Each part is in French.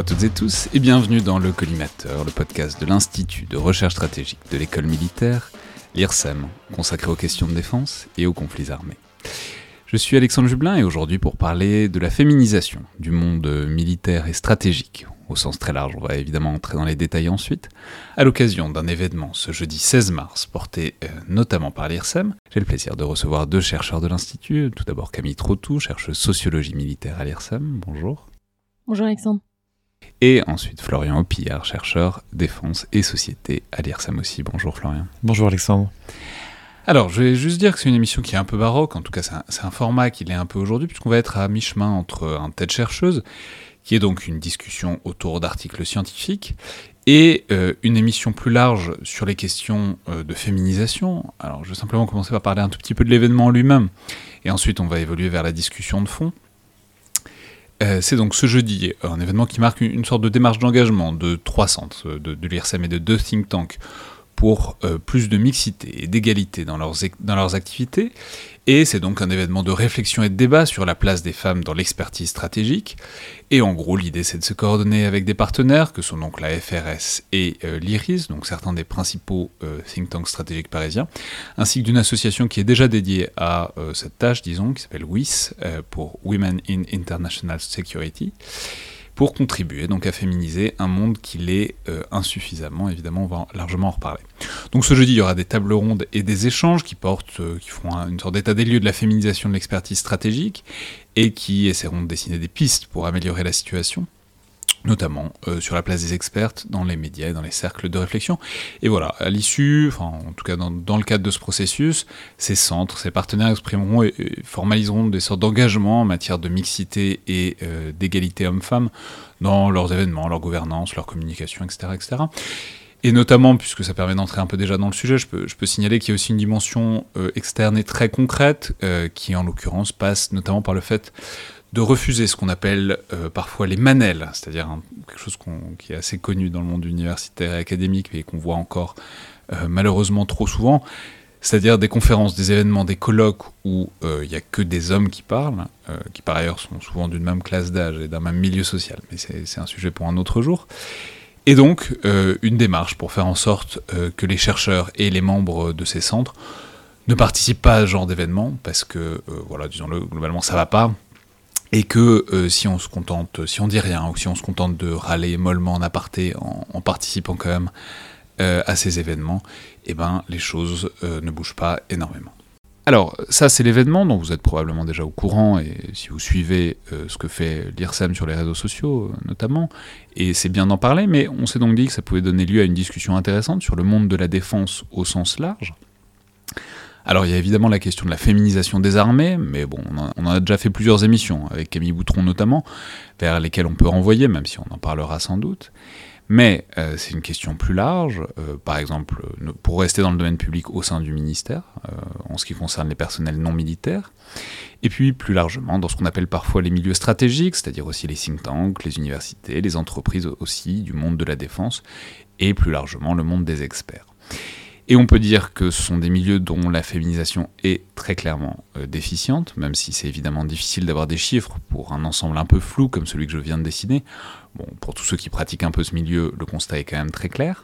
à toutes et tous et bienvenue dans le Collimateur, le podcast de l'Institut de recherche stratégique de l'école militaire, l'IRSEM, consacré aux questions de défense et aux conflits armés. Je suis Alexandre Jublin et aujourd'hui pour parler de la féminisation du monde militaire et stratégique, au sens très large, on va évidemment entrer dans les détails ensuite, à l'occasion d'un événement ce jeudi 16 mars, porté notamment par l'IRSEM. J'ai le plaisir de recevoir deux chercheurs de l'Institut, tout d'abord Camille Trottou, chercheuse sociologie militaire à l'IRSEM, bonjour. Bonjour Alexandre. Et ensuite Florian Opillard, chercheur défense et société à l'IRSEM aussi, bonjour Florian. Bonjour Alexandre. Alors, je vais juste dire que c'est une émission qui est un peu baroque, en tout cas c'est un format qui l'est un peu aujourd'hui, puisqu'on va être à mi-chemin entre un TED chercheuse, qui est donc une discussion autour d'articles scientifiques, et une émission plus large sur les questions de féminisation. Alors, je vais simplement commencer par parler un tout petit peu de l'événement lui-même, et ensuite on va évoluer vers la discussion de fond. C'est donc ce jeudi un événement qui marque une sorte de démarche d'engagement de trois centres, de l'IRSEM et de deux think tanks, pour plus de mixité et d'égalité dans leurs activités. Et c'est donc un événement de réflexion et de débat sur la place des femmes dans l'expertise stratégique. Et en gros, l'idée, c'est de se coordonner avec des partenaires, que sont donc la FRS et l'IRIS, donc certains des principaux think tanks stratégiques parisiens, ainsi que d'une association qui est déjà dédiée à cette tâche, disons, qui s'appelle WIS, pour Women in International Security, pour contribuer donc à féminiser un monde qui l'est insuffisamment, évidemment, on va largement en reparler. Donc ce jeudi, il y aura des tables rondes et des échanges qui feront une sorte d'état des lieux de la féminisation de l'expertise stratégique et qui essaieront de dessiner des pistes pour améliorer la situation, notamment sur la place des expertes dans les médias et dans les cercles de réflexion. Et voilà, à l'issue, en tout cas dans le cadre de ce processus, ces centres, ces partenaires exprimeront et formaliseront des sortes d'engagements en matière de mixité et d'égalité hommes-femmes dans leurs événements, leur gouvernance, leur communication, etc., etc. Et notamment, puisque ça permet d'entrer un peu déjà dans le sujet, je peux signaler qu'il y a aussi une dimension externe et très concrète qui, en l'occurrence, passe notamment par le fait de refuser ce qu'on appelle parfois les manels, c'est-à-dire quelque chose qui est assez connu dans le monde universitaire et académique et qu'on voit encore malheureusement trop souvent, c'est-à-dire des conférences, des événements, des colloques où il n'y a que des hommes qui parlent, qui par ailleurs sont souvent d'une même classe d'âge et d'un même milieu social, mais c'est un sujet pour un autre jour. Et donc une démarche pour faire en sorte que les chercheurs et les membres de ces centres ne participent pas à ce genre d'événements, parce que, voilà, disons-le, globalement ça va pas, et que si on dit rien, ou si on se contente de râler mollement en aparté en participant quand même à ces événements, eh ben, les choses ne bougent pas énormément. Alors, ça c'est l'événement dont vous êtes probablement déjà au courant, et si vous suivez ce que fait l'IRSEM sur les réseaux sociaux notamment, et c'est bien d'en parler, mais on s'est donc dit que ça pouvait donner lieu à une discussion intéressante sur le monde de la défense au sens large. Alors il y a évidemment la question de la féminisation des armées, mais bon, on en a déjà fait plusieurs émissions, avec Camille Boutron notamment, vers lesquelles on peut renvoyer, même si on en parlera sans doute. Mais c'est une question plus large, par exemple, pour rester dans le domaine public au sein du ministère, en ce qui concerne les personnels non militaires, et puis plus largement dans ce qu'on appelle parfois les milieux stratégiques, c'est-à-dire aussi les think tanks, les universités, les entreprises aussi, du monde de la défense, et plus largement le monde des experts. Et on peut dire que ce sont des milieux dont la féminisation est très clairement déficiente, même si c'est évidemment difficile d'avoir des chiffres pour un ensemble un peu flou comme celui que je viens de dessiner. Bon, pour tous ceux qui pratiquent un peu ce milieu, le constat est quand même très clair.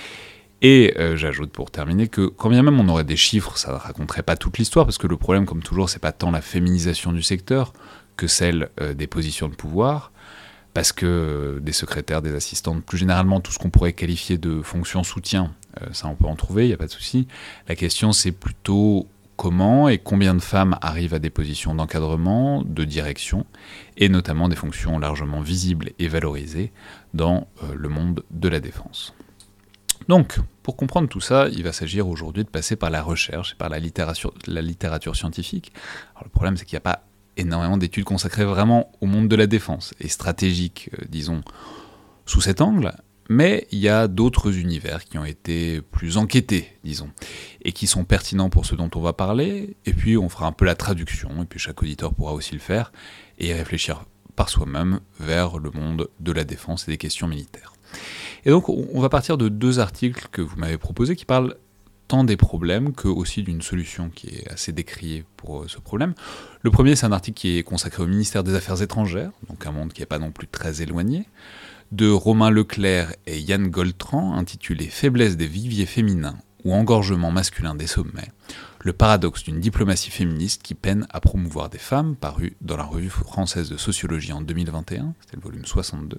Et j'ajoute pour terminer que quand bien même on aurait des chiffres, ça ne raconterait pas toute l'histoire, parce que le problème, comme toujours, c'est pas tant la féminisation du secteur que celle des positions de pouvoir, parce que des secrétaires, des assistantes, plus généralement tout ce qu'on pourrait qualifier de fonction soutien, ça on peut en trouver, il n'y a pas de souci. La question c'est plutôt comment et combien de femmes arrivent à des positions d'encadrement, de direction, et notamment des fonctions largement visibles et valorisées dans le monde de la défense. Donc, pour comprendre tout ça, il va s'agir aujourd'hui de passer par la recherche et par la littérature scientifique. Alors, le problème c'est qu'il n'y a pas énormément d'études consacrées vraiment au monde de la défense, et stratégique, disons, sous cet angle, mais il y a d'autres univers qui ont été plus enquêtés, disons, et qui sont pertinents pour ce dont on va parler, et puis on fera un peu la traduction, et puis chaque auditeur pourra aussi le faire, et réfléchir par soi-même vers le monde de la défense et des questions militaires. Et donc on va partir de deux articles que vous m'avez proposés qui parlent tant des problèmes que aussi d'une solution qui est assez décriée pour ce problème. Le premier, c'est un article qui est consacré au ministère des Affaires étrangères, donc un monde qui n'est pas non plus très éloigné. de Romain Leclerc et Yann Goldtran, intitulé « Faiblesse des viviers féminins ou engorgement masculin des sommets, le paradoxe d'une diplomatie féministe qui peine à promouvoir des femmes », paru dans la Revue française de sociologie en 2021, c'était le volume 62.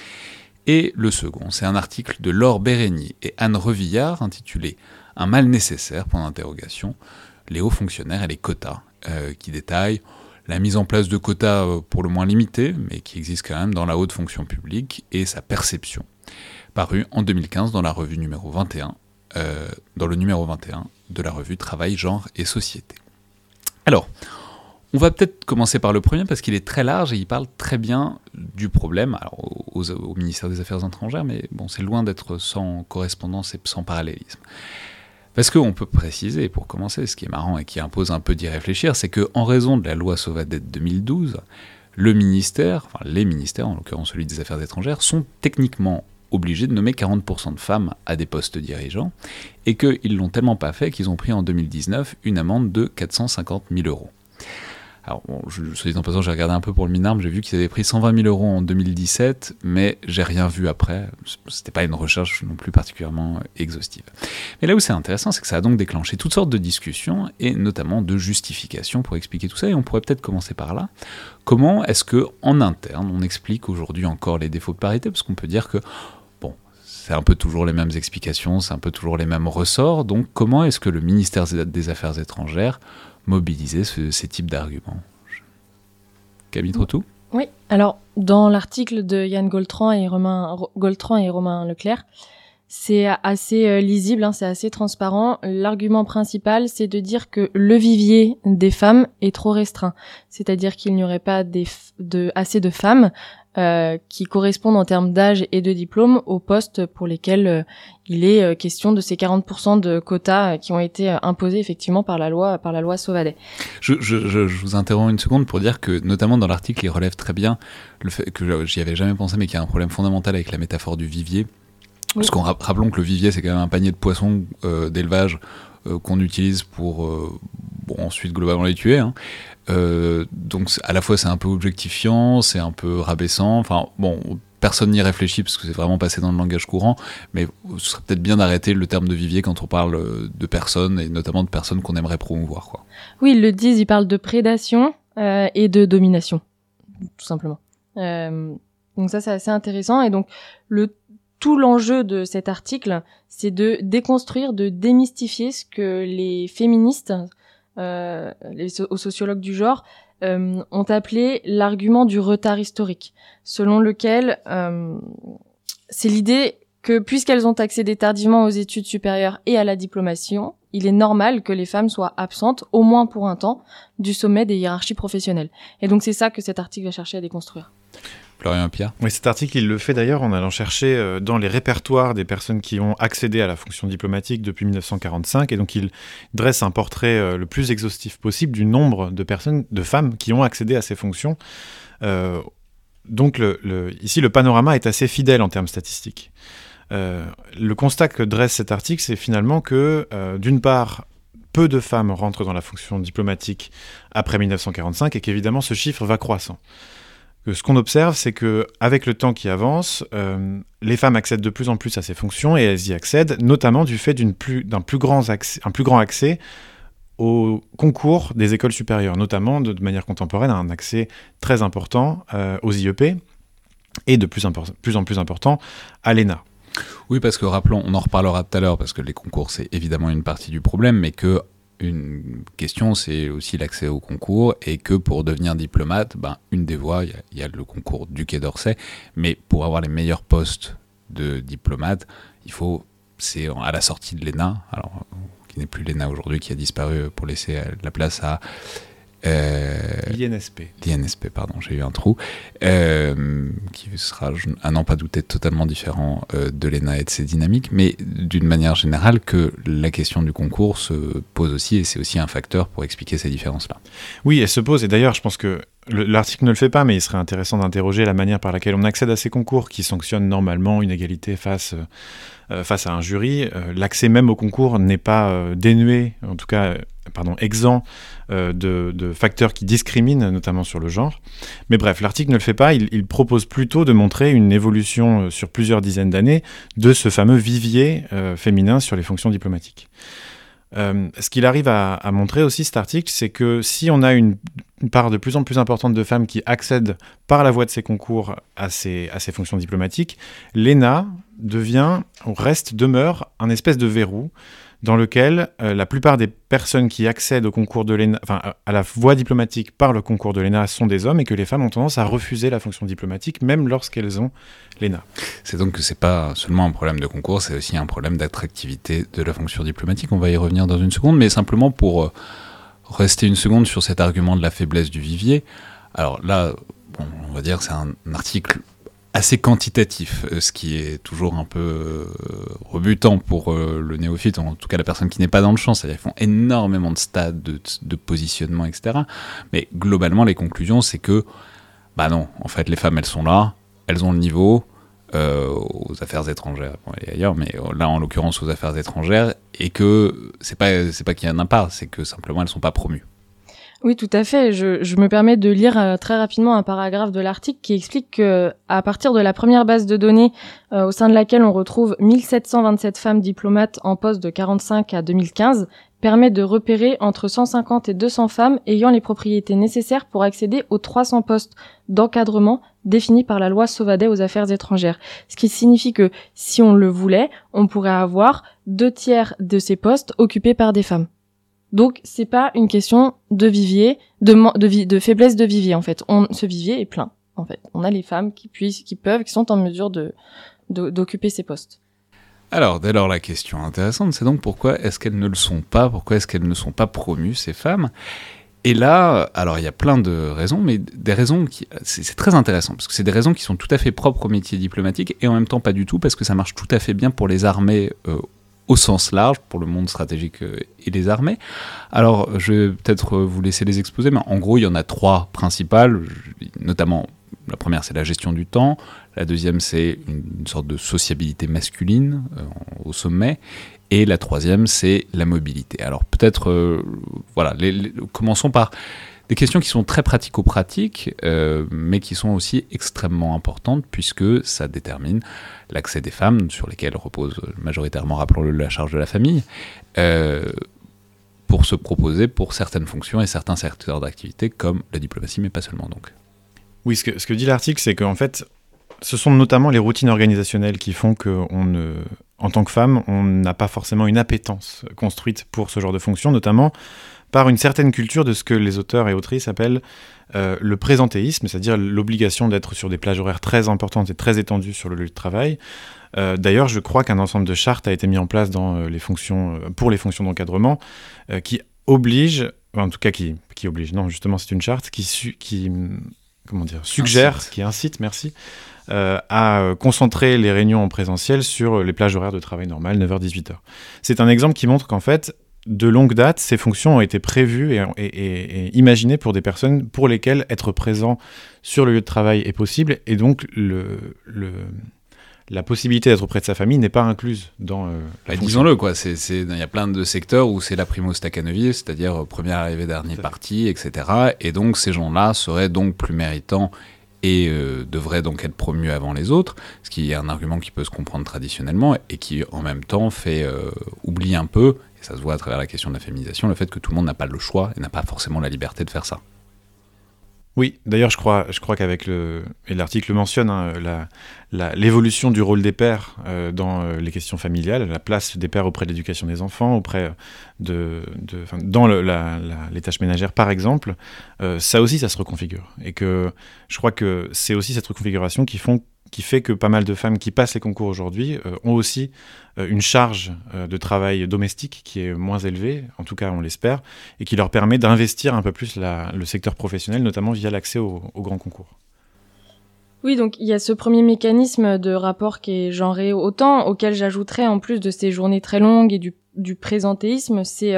Et le second, c'est un article de Laure Bérégny et Anne Revillard, intitulé « Un mal nécessaire, point d'interrogation, les hauts fonctionnaires et les quotas », qui détaille la mise en place de quotas pour le moins limités, mais qui existent quand même dans la haute fonction publique, et sa perception, paru en 2015 dans la revue numéro 21, dans le numéro 21 de la revue Travail, Genre et Société. Alors, on va peut-être commencer par le premier parce qu'il est très large et il parle très bien du problème au ministère des Affaires étrangères, mais bon, c'est loin d'être sans correspondance et sans parallélisme. Parce qu'on peut préciser, pour commencer, ce qui est marrant et qui impose un peu d'y réfléchir, c'est qu'en raison de la loi Sauvadet 2012, les ministères, en l'occurrence celui des Affaires étrangères, sont techniquement obligés de nommer 40% de femmes à des postes dirigeants, et qu'ils l'ont tellement pas fait qu'ils ont pris en 2019 une amende de 450 000 €. Alors, bon, soit dit en passant, j'ai regardé un peu pour le Minarme, j'ai vu qu'ils avaient pris 120 000 € en 2017, mais j'ai rien vu après. C'était pas une recherche non plus particulièrement exhaustive. Mais là où c'est intéressant, c'est que ça a donc déclenché toutes sortes de discussions, et notamment de justifications pour expliquer tout ça, et on pourrait peut-être commencer par là. Comment est-ce qu'en interne, on explique aujourd'hui encore les défauts de parité ? Parce qu'on peut dire que, bon, c'est un peu toujours les mêmes explications, c'est un peu toujours les mêmes ressorts, donc comment est-ce que le ministère des Affaires étrangères mobiliser ces types d'arguments. Camille Trottou ? Oui, alors dans l'article de Yann Goldtran et Romain Leclerc, c'est assez lisible, c'est assez transparent. L'argument principal, c'est de dire que le vivier des femmes est trop restreint. C'est-à-dire qu'il n'y aurait pas assez de femmes qui correspondent en termes d'âge et de diplôme aux postes pour lesquels il est question de ces 40% de quotas qui ont été imposés effectivement par la loi Sauvadet. Je vous interromps une seconde pour dire que notamment dans l'article, il relève très bien le fait que j'y avais jamais pensé, mais qu'il y a un problème fondamental avec la métaphore du vivier. Oui. Parce qu'on rappelons que le vivier, c'est quand même un panier de poissons d'élevage qu'on utilise pour ensuite globalement les tuer. Donc à la fois c'est un peu objectifiant, c'est un peu rabaissant. Enfin bon, personne n'y réfléchit parce que c'est vraiment passé dans le langage courant. Mais ce serait peut-être bien d'arrêter le terme de vivier quand on parle de personnes et notamment de personnes qu'on aimerait promouvoir, quoi. Oui, ils le disent. Ils parlent de prédation et de domination, tout simplement. Donc ça c'est assez intéressant et donc tout l'enjeu de cet article, c'est de déconstruire, de démystifier ce que les féministes, aux sociologues du genre, ont appelé l'argument du retard historique, selon lequel c'est l'idée que puisqu'elles ont accédé tardivement aux études supérieures et à la diplomation, il est normal que les femmes soient absentes, au moins pour un temps, du sommet des hiérarchies professionnelles. Et donc c'est ça que cet article va chercher à déconstruire. Florian Pierre. Oui, cet article, il le fait d'ailleurs en allant chercher dans les répertoires des personnes qui ont accédé à la fonction diplomatique depuis 1945, et donc il dresse un portrait le plus exhaustif possible du nombre de femmes qui ont accédé à ces fonctions. Donc ici, le panorama est assez fidèle en termes statistiques. Le constat que dresse cet article, c'est finalement que, d'une part, peu de femmes rentrent dans la fonction diplomatique après 1945, et qu'évidemment, ce chiffre va croissant. Ce qu'on observe, c'est qu'avec le temps qui avance, les femmes accèdent de plus en plus à ces fonctions, et elles y accèdent notamment du fait d'un plus grand accès aux concours des écoles supérieures, notamment de manière contemporaine, un accès très important aux IEP et de plus en plus important à l'ENA. Oui, parce que rappelons, on en reparlera tout à l'heure, parce que les concours, c'est évidemment une partie du problème, mais que une question, c'est aussi l'accès au concours, et que pour devenir diplomate, une des voies, il y a le concours du Quai d'Orsay, mais pour avoir les meilleurs postes de diplomate, c'est à la sortie de l'ENA, alors qui n'est plus l'ENA aujourd'hui, qui a disparu pour laisser la place à L'INSP, pardon, j'ai eu un trou, qui sera, à n'en pas douter, totalement différent de l'ENA et de ses dynamiques, mais d'une manière générale, que la question du concours se pose aussi, et c'est aussi un facteur pour expliquer ces différences-là. Oui, elle se pose, et d'ailleurs, je pense que l'article ne le fait pas, mais il serait intéressant d'interroger la manière par laquelle on accède à ces concours qui sanctionnent normalement une égalité face à un jury. L'accès même au concours n'est pas dénué, en tout cas exempt de facteurs qui discriminent, notamment sur le genre. Mais bref, l'article ne le fait pas, il propose plutôt de montrer une évolution sur plusieurs dizaines d'années de ce fameux vivier féminin sur les fonctions diplomatiques. Ce qu'il arrive à montrer aussi, cet article, c'est que si on a une part de plus en plus importante de femmes qui accèdent par la voie de ces concours à ces fonctions diplomatiques, l'ENA demeure un espèce de verrou dans lequel la plupart des personnes qui accèdent au concours de l'ENA, à la voie diplomatique par le concours de l'ENA sont des hommes, et que les femmes ont tendance à refuser la fonction diplomatique, même lorsqu'elles ont l'ENA. C'est donc que c'est pas seulement un problème de concours, c'est aussi un problème d'attractivité de la fonction diplomatique. On va y revenir dans une seconde, mais simplement pour rester une seconde sur cet argument de la faiblesse du vivier. Alors là, on va dire que c'est un article assez quantitatif, ce qui est toujours un peu rebutant pour le néophyte, en tout cas la personne qui n'est pas dans le champ, c'est-à-dire qu'ils font énormément de stades, de positionnement, etc. Mais globalement, les conclusions, c'est que, non, en fait, les femmes, elles sont là, elles ont le niveau aux affaires étrangères, et ailleurs, mais là, en l'occurrence, aux affaires étrangères, et que c'est pas qu'il y en a pas, c'est que simplement, elles sont pas promues. Oui, tout à fait. Je me permets de lire très rapidement un paragraphe de l'article qui explique que, à partir de la première base de données au sein de laquelle on retrouve 1727 femmes diplomates en poste de 45 à 2015, permet de repérer entre 150 et 200 femmes ayant les propriétés nécessaires pour accéder aux 300 postes d'encadrement définis par la loi Sauvadet aux affaires étrangères. Ce qui signifie que, si on le voulait, on pourrait avoir 2/3 de ces postes occupés par des femmes. Donc, c'est pas une question de vivier, de faiblesse de vivier, en fait. Ce vivier est plein, en fait. On a les femmes qui sont en mesure d'occuper ces postes. Alors, dès lors, la question intéressante, c'est donc pourquoi est-ce qu'elles ne le sont pas? Pourquoi est-ce qu'elles ne sont pas promues, ces femmes? Et là, alors il y a plein de raisons, mais des raisons c'est très intéressant, parce que c'est des raisons qui sont tout à fait propres au métier diplomatique, et en même temps pas du tout, parce que ça marche tout à fait bien pour les armées au sens large, pour le monde stratégique et les armées. Alors, je vais peut-être vous laisser les exposer, mais en gros, il y en a 3 principales, notamment, la première, c'est la gestion du temps, la deuxième, c'est une sorte de sociabilité masculine au sommet, et la troisième, c'est la mobilité. Alors, peut-être, commençons par des questions qui sont très pratico-pratiques, mais qui sont aussi extrêmement importantes, puisque ça détermine l'accès des femmes, sur lesquelles repose majoritairement, rappelons-le, la charge de la famille, pour se proposer pour certaines fonctions et certains secteurs d'activité, comme la diplomatie, mais pas seulement donc. Oui, ce que dit l'article, c'est qu'en fait, ce sont notamment les routines organisationnelles qui font en tant que femme, on n'a pas forcément une appétence construite pour ce genre de fonction, notamment par une certaine culture de ce que les auteurs et autrices appellent le présentéisme, c'est-à-dire l'obligation d'être sur des plages horaires très importantes et très étendues sur le lieu de travail. D'ailleurs, je crois qu'un ensemble de chartes a été mis en place dans pour les fonctions d'encadrement qui oblige, en tout cas qui oblige, non, justement c'est une charte qui suggère, qui incite, merci, à concentrer les réunions en présentiel sur les plages horaires de travail normales, 9h-18h. C'est un exemple qui montre qu'en fait, de longue date, ces fonctions ont été prévues et imaginées pour des personnes pour lesquelles être présent sur le lieu de travail est possible, et donc la possibilité d'être auprès de sa famille n'est pas incluse dans la fonction. Disons-le, quoi. Il y a plein de secteurs où c'est la primo staccanovier, c'est-à-dire premier arrivé, dernier parti, etc. Et donc ces gens-là seraient donc plus méritants et devraient donc être promus avant les autres, ce qui est un argument qui peut se comprendre traditionnellement et qui en même temps fait oublier un peu, et ça se voit à travers la question de la féminisation, le fait que tout le monde n'a pas le choix et n'a pas forcément la liberté de faire ça. Oui, d'ailleurs, je crois qu'avec et l'article le mentionne, l'évolution du rôle des pères dans les questions familiales, la place des pères auprès de l'éducation des enfants, auprès dans les tâches ménagères, par exemple, ça aussi, ça se reconfigure. Et que je crois que c'est aussi cette reconfiguration qui fait que pas mal de femmes qui passent les concours aujourd'hui ont aussi une charge de travail domestique qui est moins élevée, en tout cas on l'espère, et qui leur permet d'investir un peu plus le secteur professionnel, notamment via l'accès aux grands concours. Oui, donc il y a ce premier mécanisme de rapport qui est genré au temps, auquel j'ajouterais, en plus de ces journées très longues et du présentéisme, c'est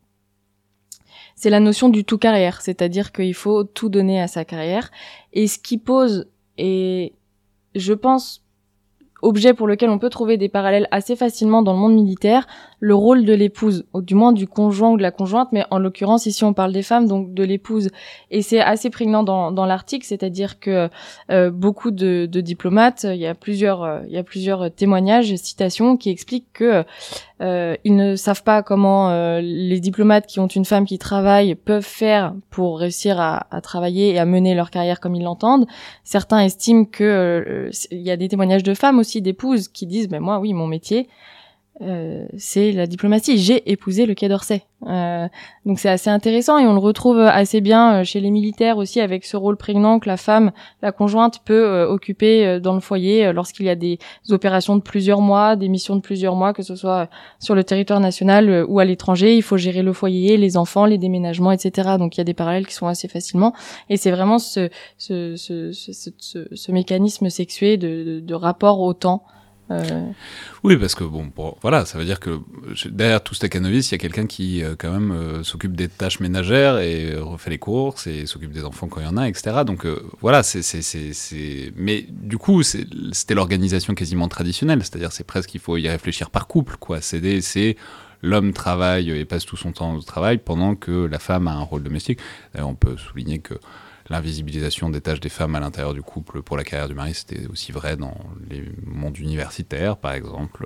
la notion du tout carrière, c'est-à-dire qu'il faut tout donner à sa carrière, et ce qui pose, et je pense, objet pour lequel on peut trouver des parallèles assez facilement dans le monde militaire, le rôle de l'épouse, ou du moins du conjoint ou de la conjointe, mais en l'occurrence ici on parle des femmes, donc de l'épouse. Et c'est assez prégnant dans l'article, c'est-à-dire que beaucoup de diplomates, il y a plusieurs témoignages, citations qui expliquent que ils ne savent pas comment les diplomates qui ont une femme qui travaille peuvent faire pour réussir à travailler et à mener leur carrière comme ils l'entendent. Certains estiment que il y a des témoignages de femmes aussi, d'épouses, qui disent ben moi oui, mon métier c'est la diplomatie, j'ai épousé le Quai d'Orsay. Donc c'est assez intéressant et on le retrouve assez bien chez les militaires aussi, avec ce rôle prégnant que la femme, la conjointe peut occuper dans le foyer lorsqu'il y a des opérations de plusieurs mois, des missions de plusieurs mois, que ce soit sur le territoire national ou à l'étranger. Il faut gérer le foyer, les enfants, les déménagements, etc. Donc il y a des parallèles qui sont assez facilement, et c'est vraiment ce mécanisme sexué de rapport au temps. Oui, parce que voilà, ça veut dire que derrière tout Stakhanoviste, il y a quelqu'un qui quand même s'occupe des tâches ménagères et refait les courses et s'occupe des enfants quand il y en a, etc. Donc voilà, mais du coup, c'était l'organisation quasiment traditionnelle, c'est-à-dire c'est presque, il faut y réfléchir par couple, quoi. C'est l'homme travaille et passe tout son temps au travail pendant que la femme a un rôle domestique. D'ailleurs, on peut souligner que l'invisibilisation des tâches des femmes à l'intérieur du couple pour la carrière du mari, c'était aussi vrai dans les mondes universitaires, par exemple.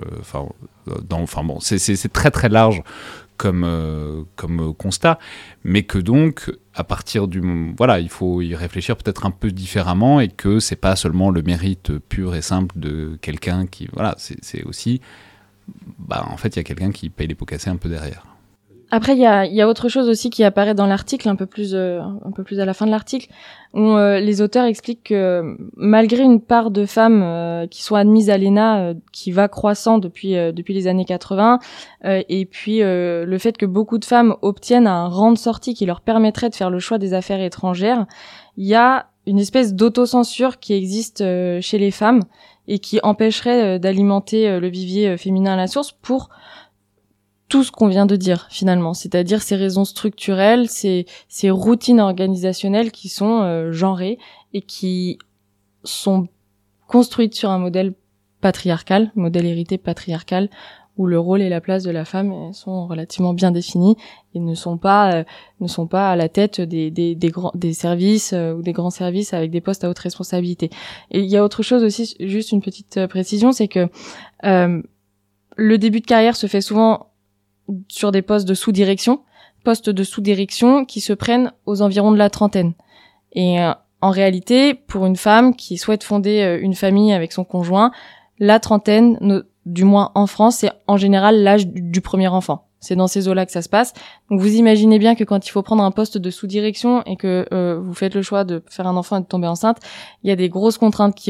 C'est très très large comme constat, mais que donc, à partir il faut y réfléchir peut-être un peu différemment, et que c'est pas seulement le mérite pur et simple de quelqu'un qui, c'est aussi, en fait, il y a quelqu'un qui paye les pots cassés un peu derrière. Après, il y a autre chose aussi qui apparaît dans l'article, un peu plus à la fin de l'article, où les auteurs expliquent que malgré une part de femmes qui sont admises à l'ENA qui va croissant depuis les années 80, et puis le fait que beaucoup de femmes obtiennent un rang de sortie qui leur permettrait de faire le choix des affaires étrangères, il y a une espèce d'autocensure qui existe chez les femmes et qui empêcherait d'alimenter le vivier féminin à la source pour tout ce qu'on vient de dire finalement, c'est-à-dire ces raisons structurelles, ces routines organisationnelles qui sont genrées et qui sont construites sur un modèle patriarcal, modèle hérité patriarcal, où le rôle et la place de la femme sont relativement bien définis et ne sont pas à la tête des services ou des grands services avec des postes à haute responsabilité. Et il y a autre chose aussi, juste une petite précision, c'est que le début de carrière se fait souvent sur des postes de sous-direction qui se prennent aux environs de la trentaine. Et en réalité, pour une femme qui souhaite fonder une famille avec son conjoint, la trentaine, du moins en France, c'est en général l'âge du premier enfant. C'est dans ces eaux-là que ça se passe. Donc vous imaginez bien que quand il faut prendre un poste de sous-direction et que vous faites le choix de faire un enfant et de tomber enceinte, il y a des grosses contraintes qui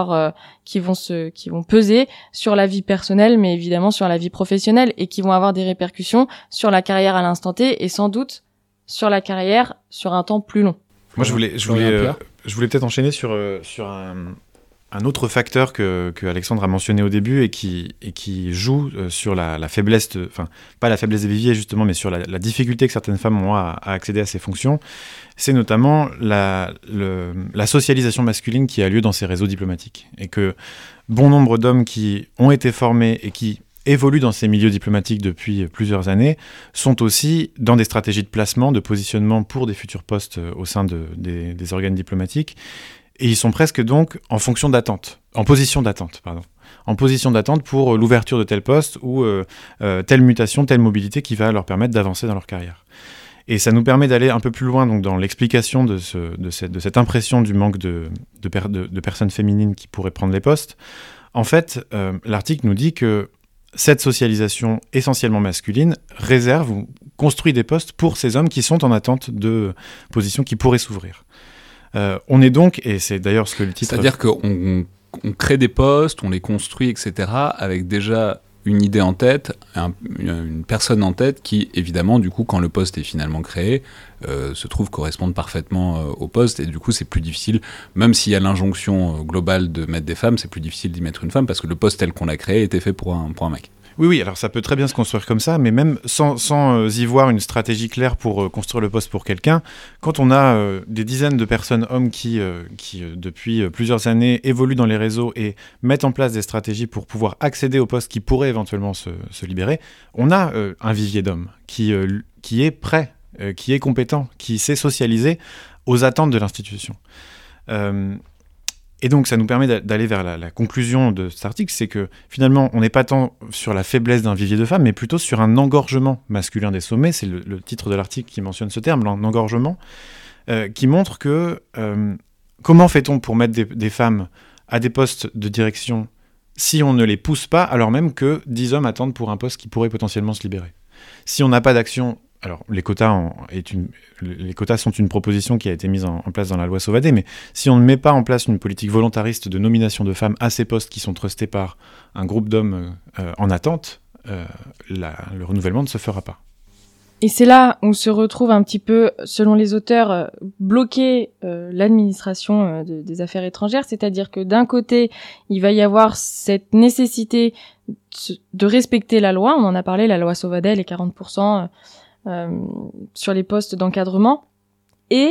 vont peser sur la vie personnelle, mais évidemment sur la vie professionnelle, et qui vont avoir des répercussions sur la carrière à l'instant T et sans doute sur la carrière sur un temps plus long. Moi, je voulais peut-être enchaîner sur un autre facteur que Alexandre a mentionné au début et qui joue sur la faiblesse, pas la faiblesse des viviers justement, mais sur la difficulté que certaines femmes ont à accéder à ces fonctions, c'est notamment la socialisation masculine qui a lieu dans ces réseaux diplomatiques. Et que bon nombre d'hommes qui ont été formés et qui évoluent dans ces milieux diplomatiques depuis plusieurs années sont aussi dans des stratégies de placement, de positionnement pour des futurs postes au sein des organes diplomatiques. Et ils sont presque donc en position d'attente pour l'ouverture de tel poste ou telle mutation, telle mobilité qui va leur permettre d'avancer dans leur carrière. Et ça nous permet d'aller un peu plus loin donc, dans l'explication de cette impression du manque de personnes féminines qui pourraient prendre les postes. En fait, l'article nous dit que cette socialisation essentiellement masculine réserve ou construit des postes pour ces hommes qui sont en attente de positions qui pourraient s'ouvrir. On est donc, et c'est d'ailleurs ce que le titre... C'est-à-dire qu'on crée des postes, on les construit, etc., avec déjà une idée en tête, une personne en tête qui, évidemment, du coup, quand le poste est finalement créé, se trouve correspondre parfaitement au poste, et du coup, c'est plus difficile, même s'il y a l'injonction globale de mettre des femmes, c'est plus difficile d'y mettre une femme, parce que le poste tel qu'on l'a créé était fait pour un mec. Oui, alors ça peut très bien se construire comme ça, mais même sans y voir une stratégie claire pour construire le poste pour quelqu'un, quand on a des dizaines de personnes, hommes, qui depuis plusieurs années évoluent dans les réseaux et mettent en place des stratégies pour pouvoir accéder aux postes qui pourraient éventuellement se libérer, on a un vivier d'hommes qui est prêt, qui est compétent, qui sait socialiser aux attentes de l'institution. Et donc, ça nous permet d'aller vers la conclusion de cet article, c'est que finalement, on n'est pas tant sur la faiblesse d'un vivier de femmes, mais plutôt sur un engorgement masculin des sommets. C'est le titre de l'article qui mentionne ce terme, l'engorgement, qui montre que comment fait-on pour mettre des femmes à des postes de direction si on ne les pousse pas, alors même que 10 hommes attendent pour un poste qui pourrait potentiellement se libérer. Si on n'a pas d'action... Alors, les quotas sont une proposition qui a été mise en place dans la loi Sauvadet, mais si on ne met pas en place une politique volontariste de nomination de femmes à ces postes qui sont trustés par un groupe d'hommes en attente, le renouvellement ne se fera pas. Et c'est là où se retrouve un petit peu, selon les auteurs, bloquer l'administration des affaires étrangères, c'est-à-dire que d'un côté, il va y avoir cette nécessité de respecter la loi, on en a parlé, la loi Sauvadet, les 40%, sur les postes d'encadrement, et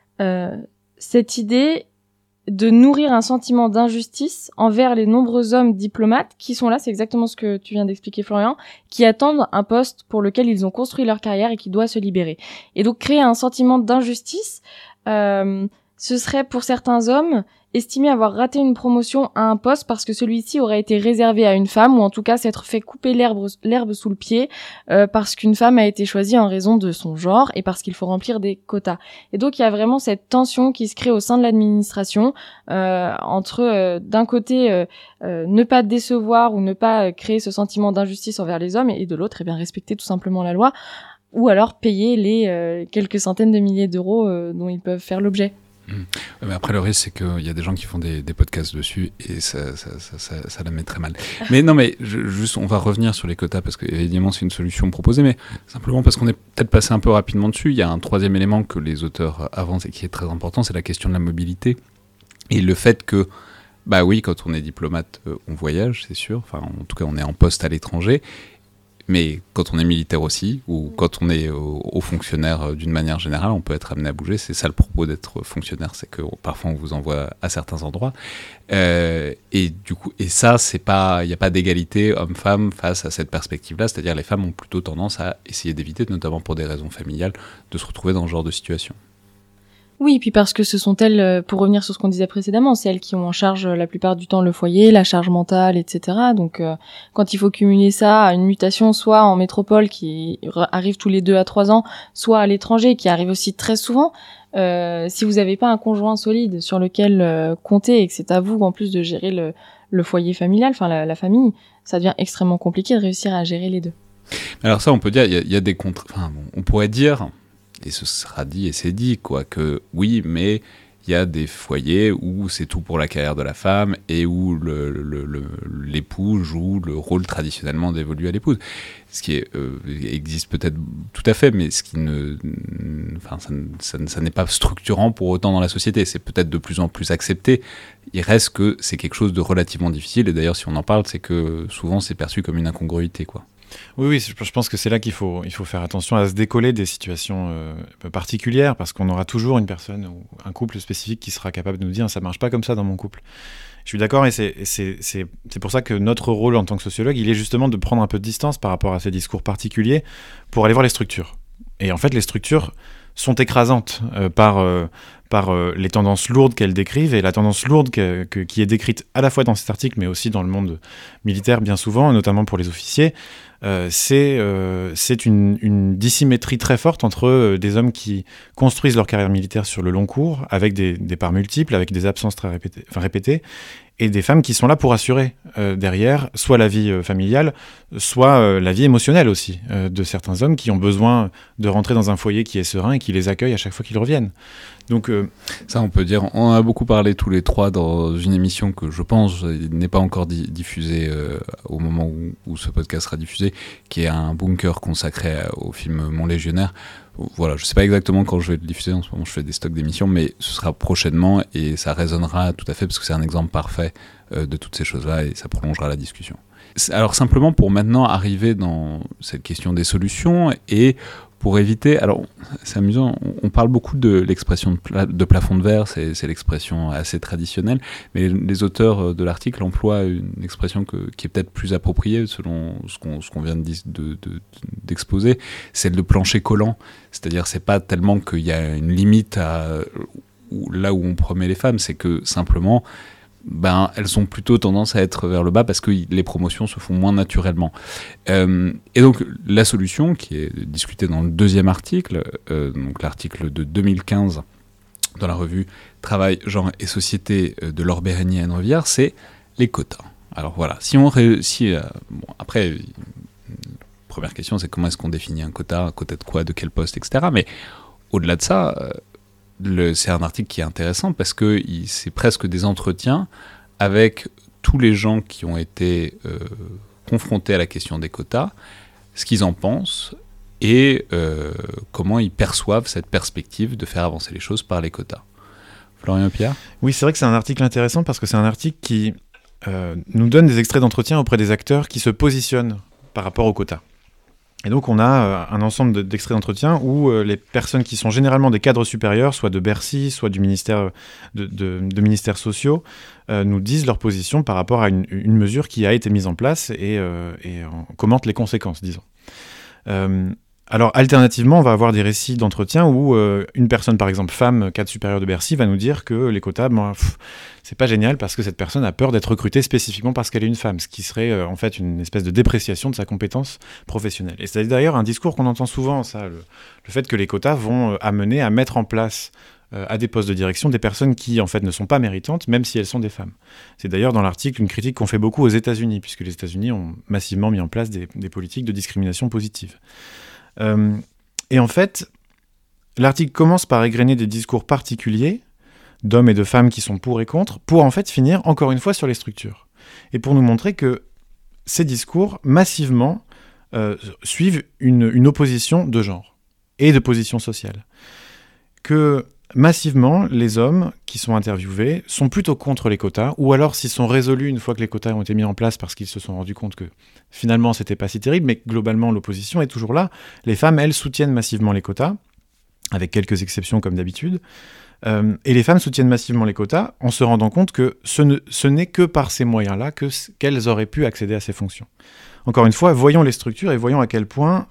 cette idée de nourrir un sentiment d'injustice envers les nombreux hommes diplomates qui sont là, c'est exactement ce que tu viens d'expliquer Florian, qui attendent un poste pour lequel ils ont construit leur carrière et qui doit se libérer. Et donc créer un sentiment d'injustice, ce serait pour certains hommes estimer avoir raté une promotion à un poste parce que celui-ci aurait été réservé à une femme, ou en tout cas s'être fait couper l'herbe sous le pied parce qu'une femme a été choisie en raison de son genre et parce qu'il faut remplir des quotas. Et donc il y a vraiment cette tension qui se crée au sein de l'administration entre d'un côté ne pas décevoir ou ne pas créer ce sentiment d'injustice envers les hommes, et de l'autre bien respecter tout simplement la loi, ou alors payer les quelques centaines de milliers d'euros dont ils peuvent faire l'objet. Mais après, le risque, c'est qu'il y a des gens qui font des podcasts dessus et ça la met très mal. Mais non, mais juste, on va revenir sur les quotas parce que évidemment, c'est une solution proposée, mais simplement parce qu'on est peut-être passé un peu rapidement dessus. Il y a un troisième élément que les auteurs avancent et qui est très important, c'est la question de la mobilité et le fait que, bah oui, quand on est diplomate, on voyage, c'est sûr. Enfin, en tout cas, on est en poste à l'étranger. Mais quand on est militaire aussi, ou quand on est haut fonctionnaire d'une manière générale, on peut être amené à bouger. C'est ça le propos d'être fonctionnaire, c'est que parfois on vous envoie à certains endroits. Et du coup, et ça, il n'y a pas d'égalité homme-femme face à cette perspective-là. C'est-à-dire les femmes ont plutôt tendance à essayer d'éviter, notamment pour des raisons familiales, de se retrouver dans ce genre de situation. Oui, puis parce que ce sont elles, pour revenir sur ce qu'on disait précédemment, c'est elles qui ont en charge la plupart du temps le foyer, la charge mentale, etc. Donc quand il faut cumuler ça à une mutation, soit en métropole qui arrive tous les 2 à 3 ans, soit à l'étranger qui arrive aussi très souvent, si vous n'avez pas un conjoint solide sur lequel compter et que c'est à vous en plus de gérer le foyer familial, enfin la famille, ça devient extrêmement compliqué de réussir à gérer les deux. Alors ça, on peut dire, il y a des on pourrait dire... Et ce sera dit et c'est dit, quoi, que oui, mais il y a des foyers où c'est tout pour la carrière de la femme et où l'époux joue le rôle traditionnellement dévolu à l'épouse. Ce qui existe peut-être tout à fait, mais ce qui ça n'est pas structurant pour autant dans la société. C'est peut-être de plus en plus accepté. Il reste que c'est quelque chose de relativement difficile. Et d'ailleurs, si on en parle, c'est que souvent c'est perçu comme une incongruité, quoi. Oui, je pense que c'est là qu'il faut faire attention à se décoller des situations particulières, parce qu'on aura toujours une personne ou un couple spécifique qui sera capable de nous dire « ça marche pas comme ça dans mon couple ». Je suis d'accord, et c'est pour ça que notre rôle en tant que sociologue, il est justement de prendre un peu de distance par rapport à ces discours particuliers pour aller voir les structures. Et en fait, les structures sont écrasantes par les tendances lourdes qu'elles décrivent, et la tendance lourde qui est décrite à la fois dans cet article, mais aussi dans le monde militaire bien souvent, notamment pour les officiers. C'est une dissymétrie très forte entre des hommes qui construisent leur carrière militaire sur le long cours, avec des départs multiples, avec des absences très répétées, et des femmes qui sont là pour assurer derrière soit la vie familiale, soit la vie émotionnelle aussi de certains hommes qui ont besoin de rentrer dans un foyer qui est serein et qui les accueille à chaque fois qu'ils reviennent. Donc, ça, on peut dire, on en a beaucoup parlé tous les trois dans une émission que je pense n'est pas encore diffusée au moment où ce podcast sera diffusé, janvier, qui est un bunker consacré au film Mon Légionnaire. Voilà, je sais pas exactement quand je vais le diffuser, en ce moment je fais des stocks d'émissions, mais ce sera prochainement et ça résonnera tout à fait parce que c'est un exemple parfait de toutes ces choses-là et ça prolongera la discussion. Alors simplement pour maintenant arriver dans cette question des solutions et pour éviter, alors c'est amusant, on parle beaucoup de l'expression de plafond de verre, c'est l'expression assez traditionnelle, mais les auteurs de l'article emploient une expression qui est peut-être plus appropriée selon ce qu'on vient d'exposer, celle de plancher collant, c'est-à-dire c'est pas tellement qu'il y a une limite là où on promet les femmes, c'est que simplement elles ont plutôt tendance à être vers le bas parce que les promotions se font moins naturellement. Et donc, la solution, qui est discutée dans le deuxième article, donc l'article de 2015 dans la revue Travail, Genre et Société de Laure Bérégnier et Anne Revière, c'est les quotas. Alors voilà, si on réussit... après, première question, c'est comment est-ce qu'on définit un quota de quoi, de quel poste, etc. Mais au-delà de ça... c'est un article qui est intéressant parce que c'est presque des entretiens avec tous les gens qui ont été confrontés à la question des quotas, ce qu'ils en pensent et comment ils perçoivent cette perspective de faire avancer les choses par les quotas. Florian Pierre ? Oui, c'est vrai que c'est un article intéressant parce que c'est un article qui nous donne des extraits d'entretien auprès des acteurs qui se positionnent par rapport aux quotas. Et donc on a un ensemble d'extraits d'entretien où les personnes qui sont généralement des cadres supérieurs, soit de Bercy, soit du ministère de ministères sociaux, nous disent leur position par rapport à une mesure qui a été mise en place et commentent les conséquences, disons. Alors alternativement, on va avoir des récits d'entretien où une personne, par exemple femme, cadre supérieur de Bercy, va nous dire que les quotas, c'est pas génial parce que cette personne a peur d'être recrutée spécifiquement parce qu'elle est une femme, ce qui serait en fait une espèce de dépréciation de sa compétence professionnelle. Et c'est d'ailleurs un discours qu'on entend souvent, ça, le fait que les quotas vont amener à mettre en place à des postes de direction des personnes qui en fait ne sont pas méritantes, même si elles sont des femmes. C'est d'ailleurs dans l'article une critique qu'on fait beaucoup aux États-Unis, puisque les États-Unis ont massivement mis en place des politiques de discrimination positive. Et en fait, l'article commence par égrener des discours particuliers d'hommes et de femmes qui sont pour et contre, pour en fait finir encore une fois sur les structures. Et pour nous montrer que ces discours, massivement, suivent une opposition de genre et de position sociale. Que massivement, les hommes qui sont interviewés sont plutôt contre les quotas, ou alors s'ils sont résolus une fois que les quotas ont été mis en place parce qu'ils se sont rendus compte que finalement c'était pas si terrible, mais globalement l'opposition est toujours là. Les femmes, elles, soutiennent massivement les quotas, avec quelques exceptions comme d'habitude, et les femmes soutiennent massivement les quotas en se rendant compte que ce n'est que par ces moyens-là qu'elles auraient pu accéder à ces fonctions. Encore une fois, voyons les structures et voyons à quel point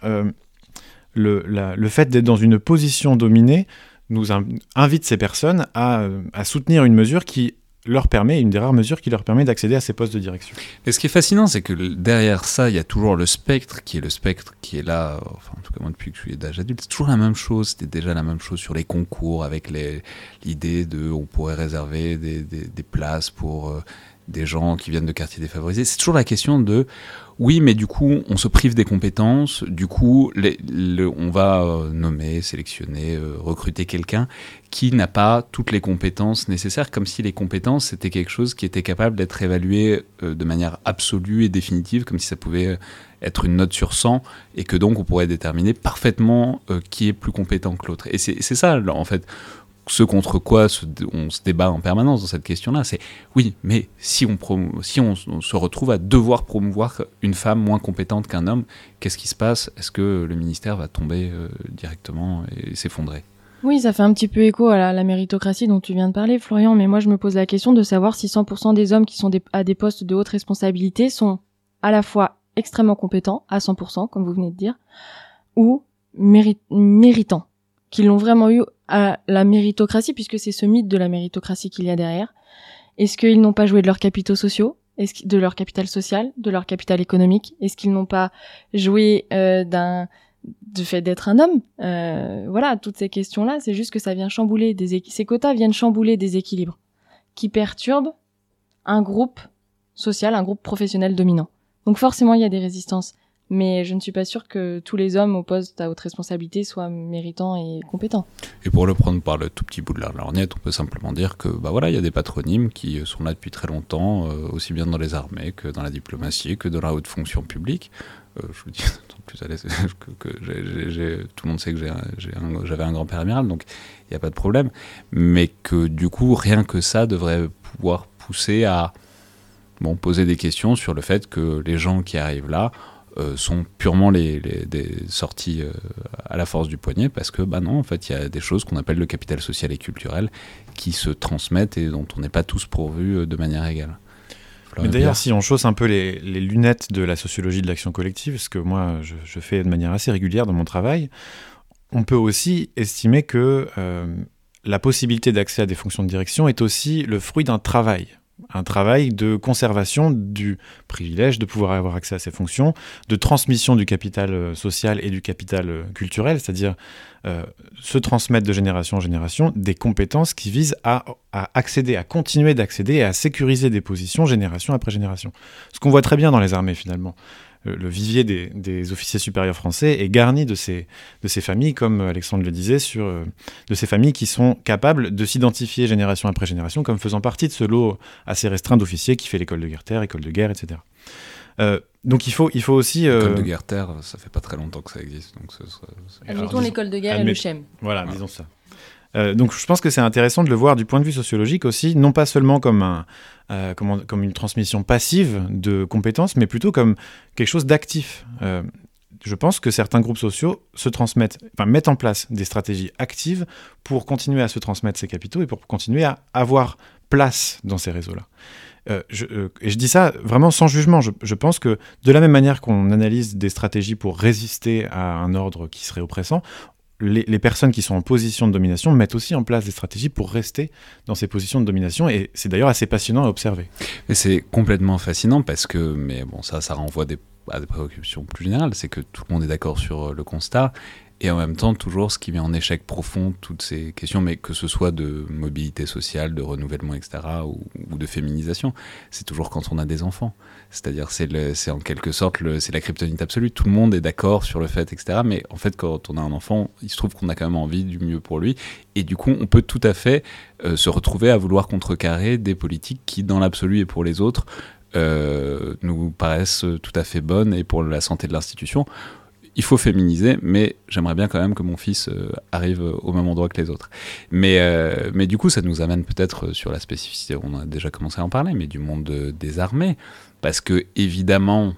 le fait d'être dans une position dominée nous invite ces personnes à soutenir une mesure qui leur permet, une des rares mesures qui leur permet d'accéder à ces postes de direction. Et ce qui est fascinant, c'est que derrière ça, il y a toujours le spectre qui est là, enfin en tout cas moi depuis que je suis d'âge adulte, c'est toujours la même chose, c'était déjà la même chose sur les concours, avec l'idée on pourrait réserver des places pour des gens qui viennent de quartiers défavorisés. C'est toujours la question de, oui, mais du coup, on se prive des compétences, du coup, on va nommer, sélectionner, recruter quelqu'un qui n'a pas toutes les compétences nécessaires, comme si les compétences, c'était quelque chose qui était capable d'être évalué de manière absolue et définitive, comme si ça pouvait être une note sur 100, et que donc on pourrait déterminer parfaitement qui est plus compétent que l'autre. Et c'est ça, en fait, ce contre quoi on se débat en permanence dans cette question-là, c'est oui, mais si on se retrouve à devoir promouvoir une femme moins compétente qu'un homme, qu'est-ce qui se passe ? Est-ce que le ministère va tomber directement et s'effondrer ? Oui, ça fait un petit peu écho à la méritocratie dont tu viens de parler, Florian, mais moi je me pose la question de savoir si 100% des hommes qui sont à des postes de haute responsabilité sont à la fois extrêmement compétents, à 100%, comme vous venez de dire, ou méritants, qui l'ont vraiment eu à la méritocratie, puisque c'est ce mythe de la méritocratie qu'il y a derrière. Est-ce qu'ils n'ont pas joué de leurs capitaux sociaux, de leur capital social, de leur capital économique ? Est-ce qu'ils n'ont pas joué du fait d'être un homme ? Voilà, toutes ces questions-là, c'est juste que ça vient chambouler ces quotas viennent chambouler des équilibres qui perturbent un groupe social, un groupe professionnel dominant. Donc forcément, il y a des résistances mais je ne suis pas sûre que tous les hommes au poste à haute responsabilité soient méritants et compétents. Et pour le prendre par le tout petit bout de la lorgnette, on peut simplement dire que il y a des patronymes qui sont là depuis très longtemps, aussi bien dans les armées que dans la diplomatie, que dans la haute fonction publique. Je vous dis plus à l'aise que tout le monde sait que j'avais un grand-père amiral, donc il n'y a pas de problème. Mais que du coup, rien que ça devrait pouvoir pousser à poser des questions sur le fait que les gens qui arrivent là sont purement des sorties à la force du poignet, parce que non, en fait, il y a des choses qu'on appelle le capital social et culturel qui se transmettent et dont on n'est pas tous pourvus de manière égale. Mais d'ailleurs, si on chausse un peu les lunettes de la sociologie de l'action collective, ce que moi je fais de manière assez régulière dans mon travail, on peut aussi estimer que la possibilité d'accès à des fonctions de direction est aussi le fruit d'un travail. Un travail de conservation du privilège de pouvoir avoir accès à ces fonctions, de transmission du capital social et du capital culturel, c'est-à-dire se transmettre de génération en génération des compétences qui visent à accéder, à continuer d'accéder et à sécuriser des positions génération après génération. Ce qu'on voit très bien dans les armées finalement. Le vivier des officiers supérieurs français est garni de ces familles, comme Alexandre le disait, de ces familles qui sont capables de s'identifier génération après génération comme faisant partie de ce lot assez restreint d'officiers qui fait l'école de guerre-terre, école de guerre, etc. Donc il faut aussi... L'école de guerre-terre, ça fait pas très longtemps que ça existe. Donc admettons l'école de guerre et le CHEM. Voilà, disons ça. Donc je pense que c'est intéressant de le voir du point de vue sociologique aussi, non pas seulement comme une transmission passive de compétences, mais plutôt comme quelque chose d'actif. Je pense que certains groupes sociaux mettent en place des stratégies actives pour continuer à se transmettre ces capitaux et pour continuer à avoir place dans ces réseaux-là. Et je dis ça vraiment sans jugement. Je pense que de la même manière qu'on analyse des stratégies pour résister à un ordre qui serait oppressant, les personnes qui sont en position de domination mettent aussi en place des stratégies pour rester dans ces positions de domination, et c'est d'ailleurs assez passionnant à observer. Et c'est complètement fascinant parce que, ça renvoie à des préoccupations plus générales, c'est que tout le monde est d'accord sur le constat, et en même temps, toujours ce qui met en échec profond toutes ces questions, mais que ce soit de mobilité sociale, de renouvellement, etc., ou de féminisation, c'est toujours quand on a des enfants. C'est-à-dire, c'est en quelque sorte, c'est la kryptonite absolue. Tout le monde est d'accord sur le fait, etc., mais en fait, quand on a un enfant, il se trouve qu'on a quand même envie du mieux pour lui, et du coup, on peut tout à fait se retrouver à vouloir contrecarrer des politiques qui, dans l'absolu et pour les autres, nous paraissent tout à fait bonnes, et pour la santé de l'institution, il faut féminiser, mais j'aimerais bien quand même que mon fils arrive au même endroit que les autres. Mais du coup, ça nous amène peut-être sur la spécificité, on a déjà commencé à en parler, mais du monde des armées, parce que évidemment,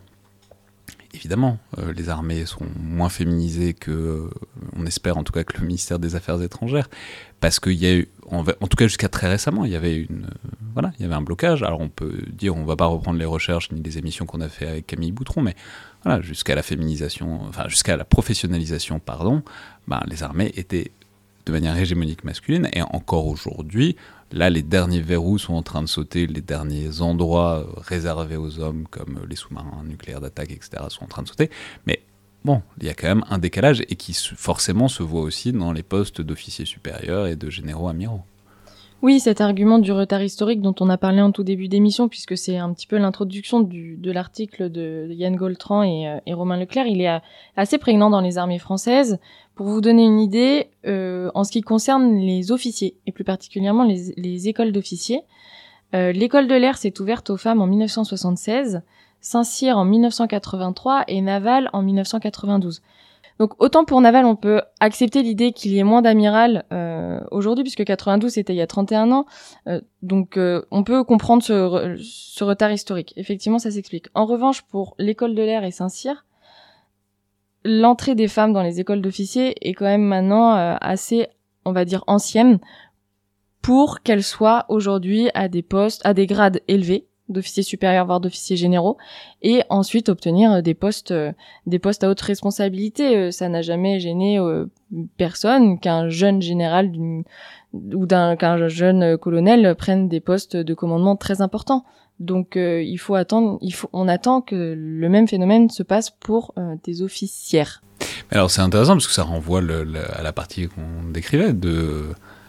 les armées sont moins féminisées que, on espère en tout cas, que le ministère des Affaires étrangères, parce qu'il y a eu, en tout cas jusqu'à très récemment, il y avait un blocage. Alors on peut dire, on va pas reprendre les recherches ni les émissions qu'on a fait avec Camille Boutron, mais voilà, jusqu'à la professionnalisation, les armées étaient de manière hégémonique masculine, et encore aujourd'hui, là, les derniers verrous sont en train de sauter, les derniers endroits réservés aux hommes, comme les sous-marins nucléaires d'attaque, etc., sont en train de sauter, mais il y a quand même un décalage, et qui forcément se voit aussi dans les postes d'officiers supérieurs et de généraux amiraux. Oui, cet argument du retard historique dont on a parlé en tout début d'émission, puisque c'est un petit peu l'introduction de l'article de Yann Goltran et Romain Leclerc, il est assez prégnant dans les armées françaises. Pour vous donner une idée, en ce qui concerne les officiers, et plus particulièrement les écoles d'officiers, l'école de l'air s'est ouverte aux femmes en 1976, Saint-Cyr en 1983 et Naval en 1992. Donc autant pour Naval, on peut accepter l'idée qu'il y ait moins d'amiral aujourd'hui, puisque 92 c'était il y a 31 ans, donc on peut comprendre ce retard historique. Effectivement, ça s'explique. En revanche, pour l'école de l'air et Saint-Cyr, l'entrée des femmes dans les écoles d'officiers est quand même maintenant assez, on va dire, ancienne, pour qu'elles soient aujourd'hui à des grades élevés, d'officiers supérieurs voire d'officiers généraux, et ensuite obtenir des postes à haute responsabilité. Ça n'a jamais gêné personne qu'un jeune général qu'un jeune colonel prenne des postes de commandement très importants. Donc on attend que le même phénomène se passe pour des officières. Alors c'est intéressant parce que ça renvoie à la partie qu'on décrivait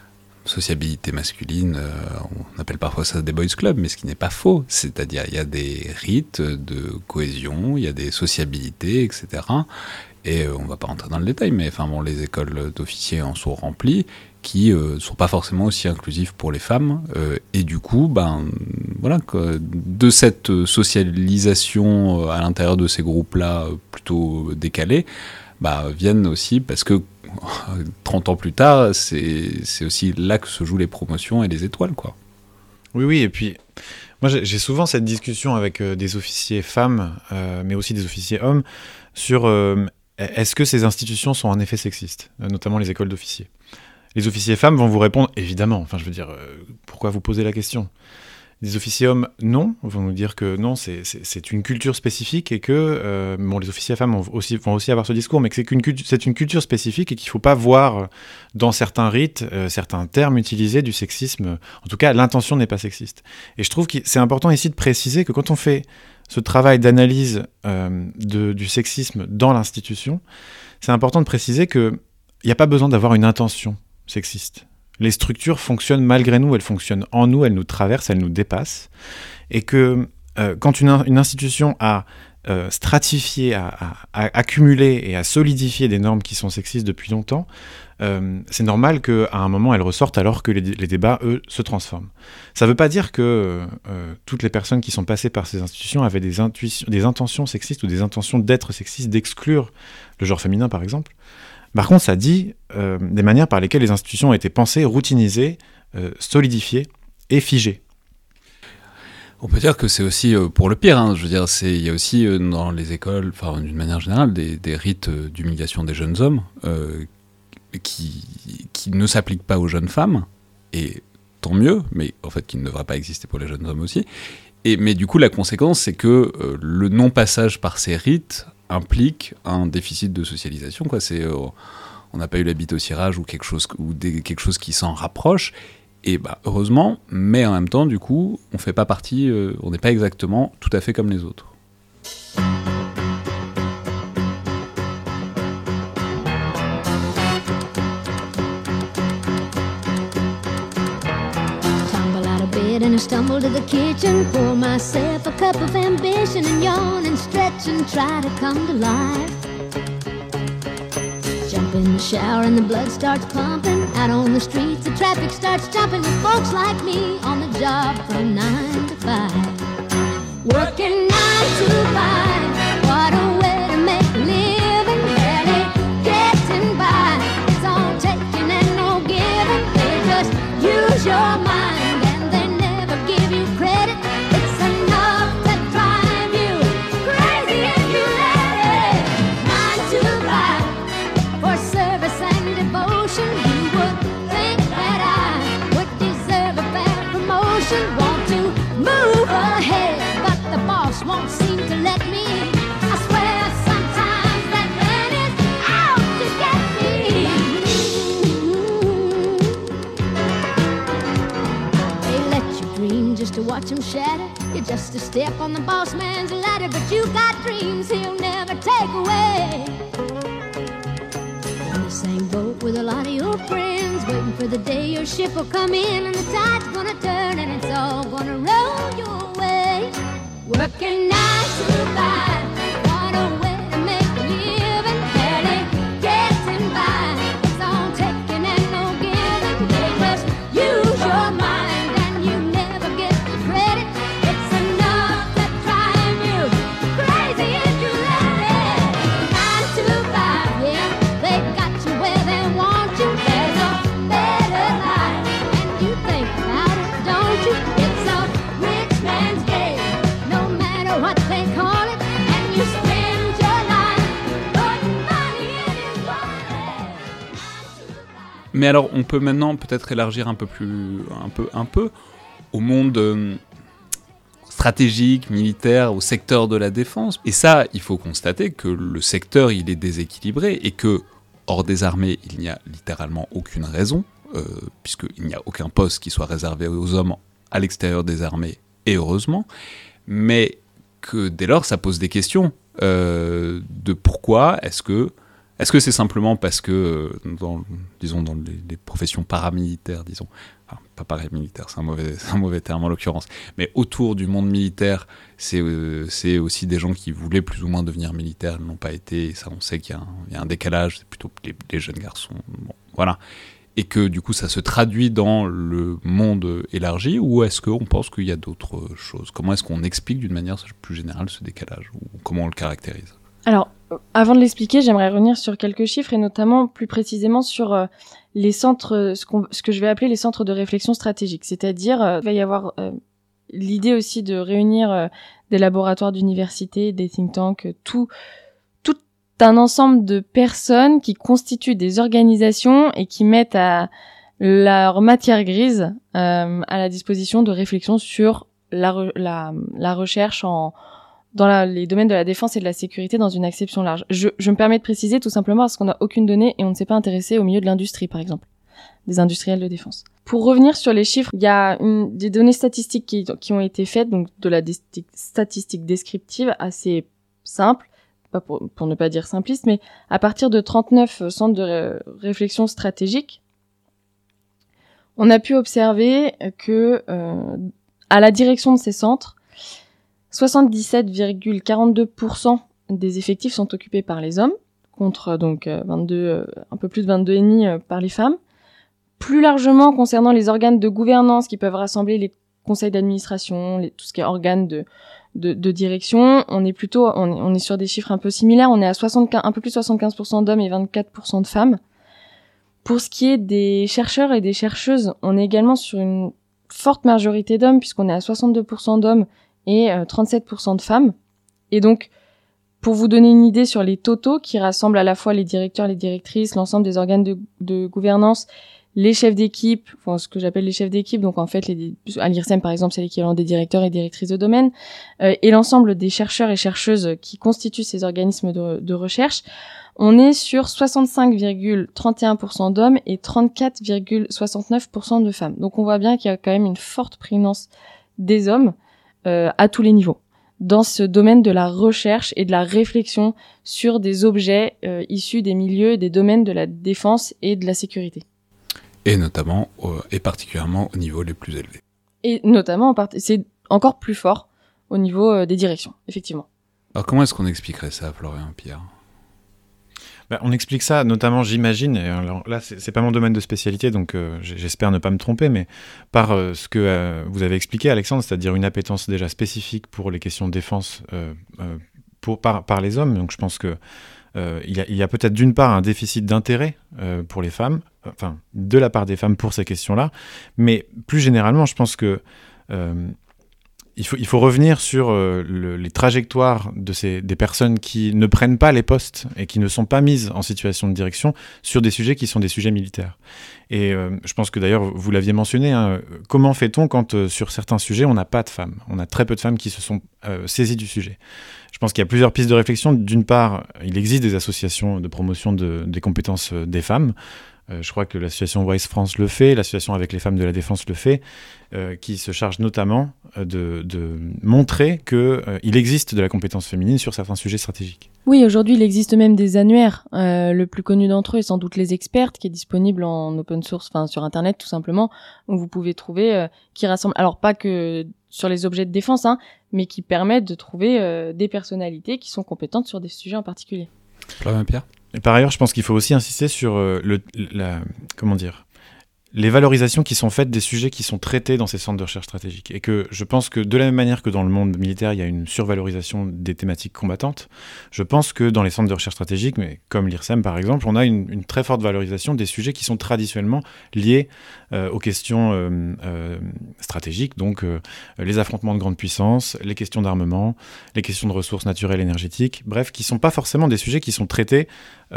sociabilité masculine, on appelle parfois ça des boys clubs, mais ce qui n'est pas faux. C'est-à-dire, il y a des rites de cohésion, il y a des sociabilités, etc. Et on ne va pas rentrer dans le détail, mais les écoles d'officiers en sont remplies, qui ne sont pas forcément aussi inclusives pour les femmes. Et du coup, de cette socialisation à l'intérieur de ces groupes-là plutôt décalés, viennent aussi, parce que 30 ans plus tard, c'est aussi là que se jouent les promotions et les étoiles, quoi. Oui, et puis moi j'ai souvent cette discussion avec des officiers femmes, mais aussi des officiers hommes, sur est-ce que ces institutions sont en effet sexistes, notamment les écoles d'officiers. Les officiers femmes vont vous répondre évidemment, pourquoi vous posez la question ? Les officiers hommes, non, vont nous dire que non, c'est une culture spécifique et que, les officiers femmes vont aussi avoir ce discours, mais que c'est une culture spécifique et qu'il ne faut pas voir dans certains rites, certains termes utilisés du sexisme. En tout cas, l'intention n'est pas sexiste. Et je trouve que c'est important ici de préciser que quand on fait ce travail d'analyse du sexisme dans l'institution, c'est important de préciser qu'il n'y a pas besoin d'avoir une intention sexiste. Les structures fonctionnent malgré nous, elles fonctionnent en nous, elles nous traversent, elles nous dépassent. Et que quand une institution a stratifié, a accumulé et a solidifié des normes qui sont sexistes depuis longtemps, c'est normal qu'à un moment elles ressortent alors que les débats, eux, se transforment. Ça ne veut pas dire que toutes les personnes qui sont passées par ces institutions avaient des intentions sexistes ou des intentions d'être sexistes, d'exclure le genre féminin par exemple. Par contre, ça dit des manières par lesquelles les institutions ont été pensées, routinisées, solidifiées et figées. On peut dire que c'est aussi pour le pire. Je veux dire, il y a aussi dans les écoles, d'une manière générale, des rites d'humiliation des jeunes hommes qui ne s'appliquent pas aux jeunes femmes, et tant mieux, mais en fait qui ne devraient pas exister pour les jeunes hommes aussi. Mais du coup, la conséquence, c'est que le non-passage par ces rites implique un déficit de socialisation, quoi. On n'a pas eu la bite au cirage ou quelque chose qui s'en rapproche, et heureusement, mais en même temps, du coup, on fait pas partie, on n'est pas exactement tout à fait comme les autres. And I stumble to the kitchen, pour myself a cup of ambition, and yawn and stretch and try to come to life. Jump in the shower and the blood starts pumping. Out on the streets the traffic starts jumping, with folks like me on the job from 9 to 5. Working 9 to 5, what a way to make a living. Barely getting by, it's all taking and no giving. They just use your mind. Won't seem to let me. I swear sometimes that man is out to get me. They let you dream just to watch him shatter. You're just a step on the boss man's ladder, but you got dreams he'll never take away. On the same boat with a lot of your friends, waiting for the day your ship will come in and the tide's gonna turn and it's all gonna roll your way. Working 9 to 5, what a way to make a living. Barely getting by, it's all taking and no giving. They just use your mind and you never get the credit. It's enough to drive you crazy if you let it. 9 to 5, yeah, they got you where they want you. There's a better life, and you think about it, don't you? It's a rich man's game. What they call it, and you spend your life putting money in his wallet. Mais alors, on peut maintenant peut-être élargir un peu au monde stratégique, militaire, au secteur de la défense. Et ça, il faut constater que le secteur, il est déséquilibré et que, hors des armées, il n'y a littéralement aucune raison, puisqu'il n'y a aucun poste qui soit réservé aux hommes à l'extérieur des armées, et heureusement. Mais que dès lors, ça pose des questions de pourquoi est-ce que Est-ce que c'est simplement parce que, dans les professions paramilitaires, enfin, pas paramilitaires, c'est un mauvais terme en l'occurrence, mais autour du monde militaire, c'est aussi des gens qui voulaient plus ou moins devenir militaires, ils n'ont pas été, et ça on sait qu'il y a un décalage, c'est plutôt les jeunes garçons, bon, voilà. Et que du coup ça se traduit dans le monde élargi, ou est-ce qu'on pense qu'il y a d'autres choses ? Comment est-ce qu'on explique d'une manière plus générale ce décalage, ou comment on le caractérise ? Alors, avant de l'expliquer, j'aimerais revenir sur quelques chiffres et notamment plus précisément sur les centres, ce que je vais appeler les centres de réflexion stratégique. C'est-à-dire, il va y avoir l'idée aussi de réunir des laboratoires d'université, des think tanks, tout un ensemble de personnes qui constituent des organisations et qui mettent à leur matière grise à la disposition de réflexion sur la recherche dans les domaines de la défense et de la sécurité dans une acception large. Je me permets de préciser tout simplement parce qu'on n'a aucune donnée et on ne s'est pas intéressé au milieu de l'industrie, par exemple, des industriels de défense. Pour revenir sur les chiffres, il y a des données statistiques qui ont été faites, donc de la statistique descriptive assez simple, pas pour ne pas dire simpliste, mais à partir de 39 centres de réflexion stratégique, on a pu observer que à la direction de ces centres, 77,42% des effectifs sont occupés par les hommes, contre donc un peu plus de 22,5% par les femmes. Plus largement, concernant les organes de gouvernance qui peuvent rassembler les conseils d'administration, tout ce qui est organes de direction, on est sur des chiffres un peu similaires. On est à un peu plus de 75% d'hommes et 24% de femmes. Pour ce qui est des chercheurs et des chercheuses, on est également sur une forte majorité d'hommes puisqu'on est à 62% d'hommes et 37% de femmes. Et donc, pour vous donner une idée sur les totaux qui rassemblent à la fois les directeurs, les directrices, l'ensemble des organes de gouvernance, les chefs d'équipe, enfin, ce que j'appelle les chefs d'équipe, donc en fait, à l'IRSEM par exemple, c'est l'équivalent des directeurs et directrices de domaine, et l'ensemble des chercheurs et chercheuses qui constituent ces organismes de recherche, on est sur 65,31% d'hommes et 34,69% de femmes. Donc on voit bien qu'il y a quand même une forte prégnance des hommes à tous les niveaux, dans ce domaine de la recherche et de la réflexion sur des objets issus des milieux et des domaines de la défense et de la sécurité. Et notamment, et particulièrement au niveau les plus élevés. Et notamment, c'est encore plus fort au niveau des directions, effectivement. Alors comment est-ce qu'on expliquerait ça, Florian Pierre ? On explique ça, notamment, j'imagine, et alors là, c'est pas mon domaine de spécialité, donc j'espère ne pas me tromper, mais par ce que vous avez expliqué, Alexandre, c'est-à-dire une appétence déjà spécifique pour les questions de défense par les hommes. Donc je pense que il y a peut-être d'une part un déficit d'intérêt pour les femmes, enfin, de la part des femmes pour ces questions-là, mais plus généralement, je pense que il faut revenir sur les trajectoires des personnes qui ne prennent pas les postes et qui ne sont pas mises en situation de direction sur des sujets qui sont des sujets militaires. Et je pense que d'ailleurs, vous l'aviez mentionné, hein, comment fait-on quand sur certains sujets, on n'a pas de femmes ? On a très peu de femmes qui se sont saisies du sujet. Je pense qu'il y a plusieurs pistes de réflexion. D'une part, il existe des associations de promotion des compétences des femmes. Je crois que l'association Wise France le fait, l'association avec les femmes de la défense le fait, qui se charge notamment de montrer qu'il existe de la compétence féminine sur certains sujets stratégiques. Oui, aujourd'hui, il existe même des annuaires. Le plus connu d'entre eux est sans doute Les Expertes, qui est disponible en open source, enfin sur Internet tout simplement, où vous pouvez trouver, qui rassemble, alors pas que sur les objets de défense, hein, mais qui permettent de trouver des personnalités qui sont compétentes sur des sujets en particulier. Florian Pierre ? Et par ailleurs, je pense qu'il faut aussi insister sur les valorisations qui sont faites des sujets qui sont traités dans ces centres de recherche stratégique. Et que je pense que de la même manière que dans le monde militaire, il y a une survalorisation des thématiques combattantes, je pense que dans les centres de recherche stratégique, mais comme l'IRSEM par exemple, on a une très forte valorisation des sujets qui sont traditionnellement liés aux questions stratégiques, donc les affrontements de grandes puissances, les questions d'armement, les questions de ressources naturelles énergétiques, bref, qui ne sont pas forcément des sujets qui sont traités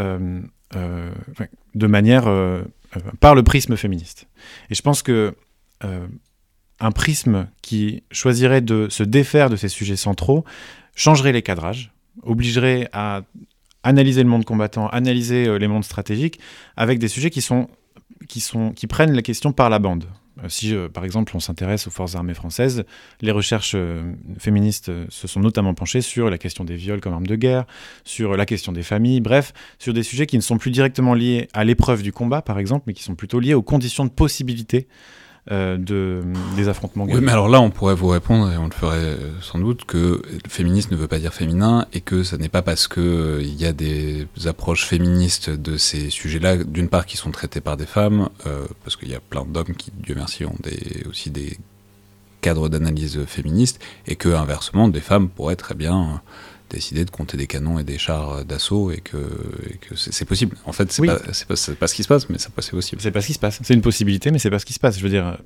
de manière par le prisme féministe. Et je pense que un prisme qui choisirait de se défaire de ces sujets centraux changerait les cadrages, obligerait à analyser le monde combattant, analyser les mondes stratégiques avec des sujets qui prennent la question par la bande. Si, par exemple, on s'intéresse aux forces armées françaises, les recherches féministes se sont notamment penchées sur la question des viols comme arme de guerre, sur la question des familles, bref, sur des sujets qui ne sont plus directement liés à l'épreuve du combat, par exemple, mais qui sont plutôt liés aux conditions de possibilité des affrontements guerriers. Oui, mais alors là, on pourrait vous répondre, et on le ferait sans doute, que féministe ne veut pas dire féminin, et que ce n'est pas parce qu'il y a des approches féministes de ces sujets-là, d'une part, qui sont traités par des femmes, parce qu'il y a plein d'hommes qui, Dieu merci, ont aussi des cadres d'analyse féministes, et que, inversement, des femmes pourraient très bien décider de compter des canons et des chars d'assaut, et que c'est possible. En fait, c'est pas ce qui se passe, mais c'est possible. C'est pas ce qui se passe. C'est une possibilité, mais c'est pas ce qui se passe. Je veux dire,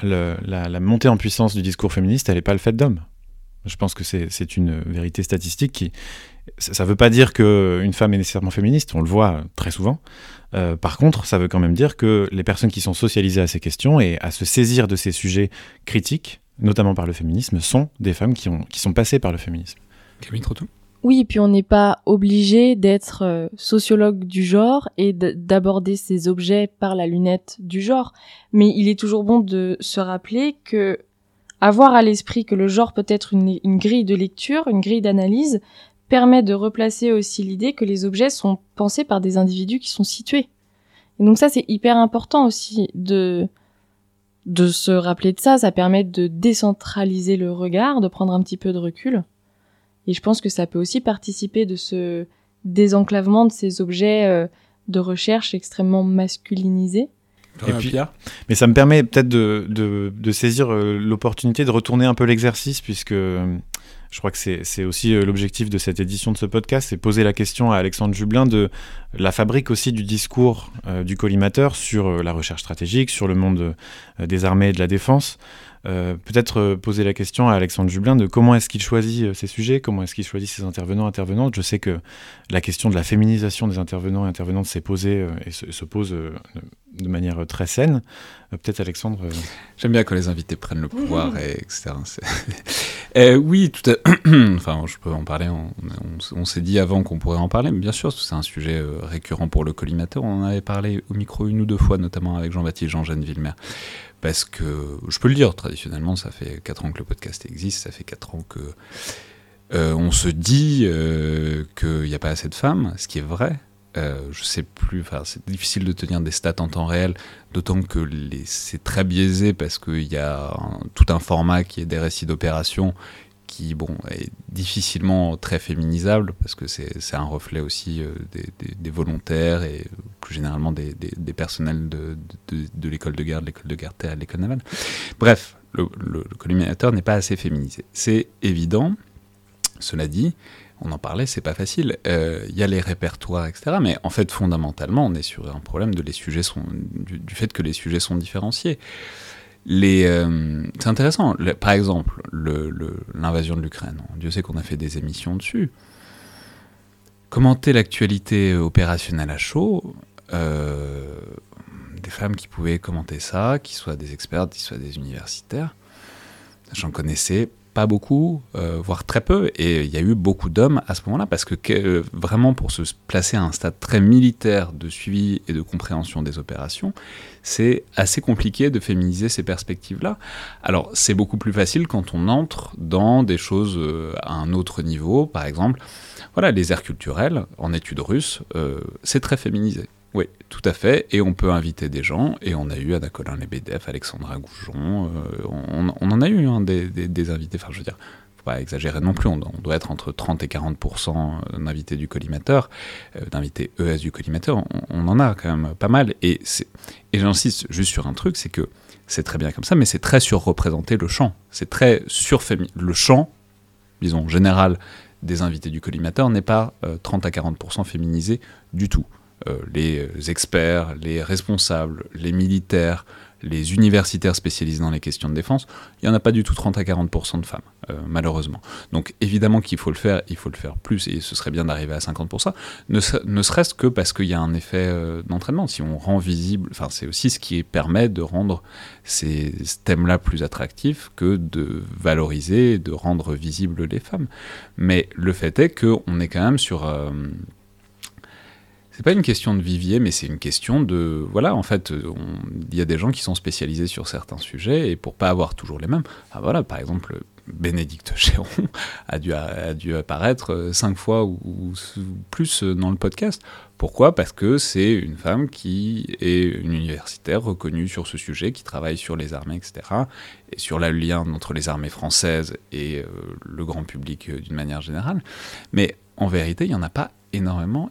la montée en puissance du discours féministe, elle n'est pas le fait d'hommes. Je pense que c'est une vérité statistique qui... Ça veut pas dire qu'une femme est nécessairement féministe, on le voit très souvent. Par contre, ça veut quand même dire que les personnes qui sont socialisées à ces questions et à se saisir de ces sujets critiques, notamment par le féminisme, sont des femmes qui sont passées par le féminisme. Camille Trotteau ? Oui, et puis on n'est pas obligé d'être sociologue du genre et d'aborder ces objets par la lunette du genre. Mais il est toujours bon de se rappeler que avoir à l'esprit que le genre peut être une grille de lecture, une grille d'analyse, permet de replacer aussi l'idée que les objets sont pensés par des individus qui sont situés. Et donc ça, c'est hyper important aussi de se rappeler de ça. Ça permet de décentraliser le regard, de prendre un petit peu de recul. Et je pense que ça peut aussi participer de ce désenclavement de ces objets de recherche extrêmement masculinisés. Et puis, mais ça me permet peut-être de saisir l'opportunité de retourner un peu l'exercice, puisque je crois que c'est aussi l'objectif de cette édition de ce podcast, c'est poser la question à Alexandre Jublin de la fabrique aussi du discours du collimateur sur la recherche stratégique, sur le monde des armées et de la défense. Peut-être poser la question à Alexandre Jublin de comment est-ce qu'il choisit ses sujets, comment est-ce qu'il choisit ses intervenantes. Je sais que la question de la féminisation des intervenants et intervenantes s'est posée et se pose de manière très saine. Peut-être Alexandre... J'aime bien quand les invités prennent le pouvoir, etc. Oui, tout à... enfin, je peux en parler. On s'est dit avant qu'on pourrait en parler, mais bien sûr, c'est un sujet récurrent pour le collimateur. On en avait parlé au micro 1 ou 2 fois, notamment avec Jean-Baptiste Jean-Jeanne Villemer. Parce que, je peux le dire, traditionnellement, ça fait 4 ans que le podcast existe, ça fait 4 ans que on se dit qu'il n'y a pas assez de femmes, ce qui est vrai. Je sais plus, c'est difficile de tenir des stats en temps réel, d'autant que c'est très biaisé parce qu'il y a tout un format qui est des récits d'opération qui est difficilement très féminisable parce que c'est un reflet aussi des volontaires et plus généralement des personnels de l'école de guerre, de l'école de guerre terre, de l'école navale. Bref, le collimateur n'est pas assez féminisé. C'est évident, cela dit, on en parlait, c'est pas facile. Y a les répertoires, etc. Mais en fait, fondamentalement, on est sur un problème du fait que les sujets sont différenciés. C'est intéressant. Par exemple, l'invasion de l'Ukraine. Dieu sait qu'on a fait des émissions dessus. Commenter l'actualité opérationnelle à chaud, des femmes qui pouvaient commenter ça, qui soient des expertes, qui soient des universitaires, j'en connaissais pas beaucoup, voire très peu, et il y a eu beaucoup d'hommes à ce moment-là, parce que vraiment pour se placer à un stade très militaire de suivi et de compréhension des opérations, c'est assez compliqué de féminiser ces perspectives-là. Alors c'est beaucoup plus facile quand on entre dans des choses à un autre niveau, par exemple, les aires culturelles en études russes, c'est très féminisé. Oui, tout à fait, et on peut inviter des gens, et on a eu Anna Colin-Lebedev, Alexandra Goujon, on en a eu des invités, enfin je veux dire, faut pas exagérer non plus, on doit être entre 30 et 40% d'invités du collimateur, d'invités ES du collimateur, on en a quand même pas mal, et j'insiste juste sur un truc, c'est que c'est très bien comme ça, mais c'est très surreprésenté le champ, c'est très le champ, disons, général des invités du collimateur n'est pas 30 à 40% féminisé du tout. Les experts, les responsables, les militaires, les universitaires spécialisés dans les questions de défense, il n'y en a pas du tout 30 à 40% de femmes, malheureusement. Donc évidemment qu'il faut le faire plus, et ce serait bien d'arriver à 50%, ne serait-ce que parce qu'il y a un effet d'entraînement. Si on rend visible, c'est aussi ce qui permet de rendre ces thèmes-là plus attractifs que de valoriser et de rendre visibles les femmes. Mais le fait est qu'on est quand même sur C'est pas une question de vivier, mais c'est une question de... Voilà, en fait, il y a des gens qui sont spécialisés sur certains sujets, et pour pas avoir toujours les mêmes... voilà, par exemple, Bénédicte Chéron a dû apparaître 5 fois ou plus dans le podcast. Pourquoi ? Parce que c'est une femme qui est une universitaire reconnue sur ce sujet, qui travaille sur les armées, etc., et sur le lien entre les armées françaises et le grand public d'une manière générale. Mais en vérité, il n'y en a pas énormément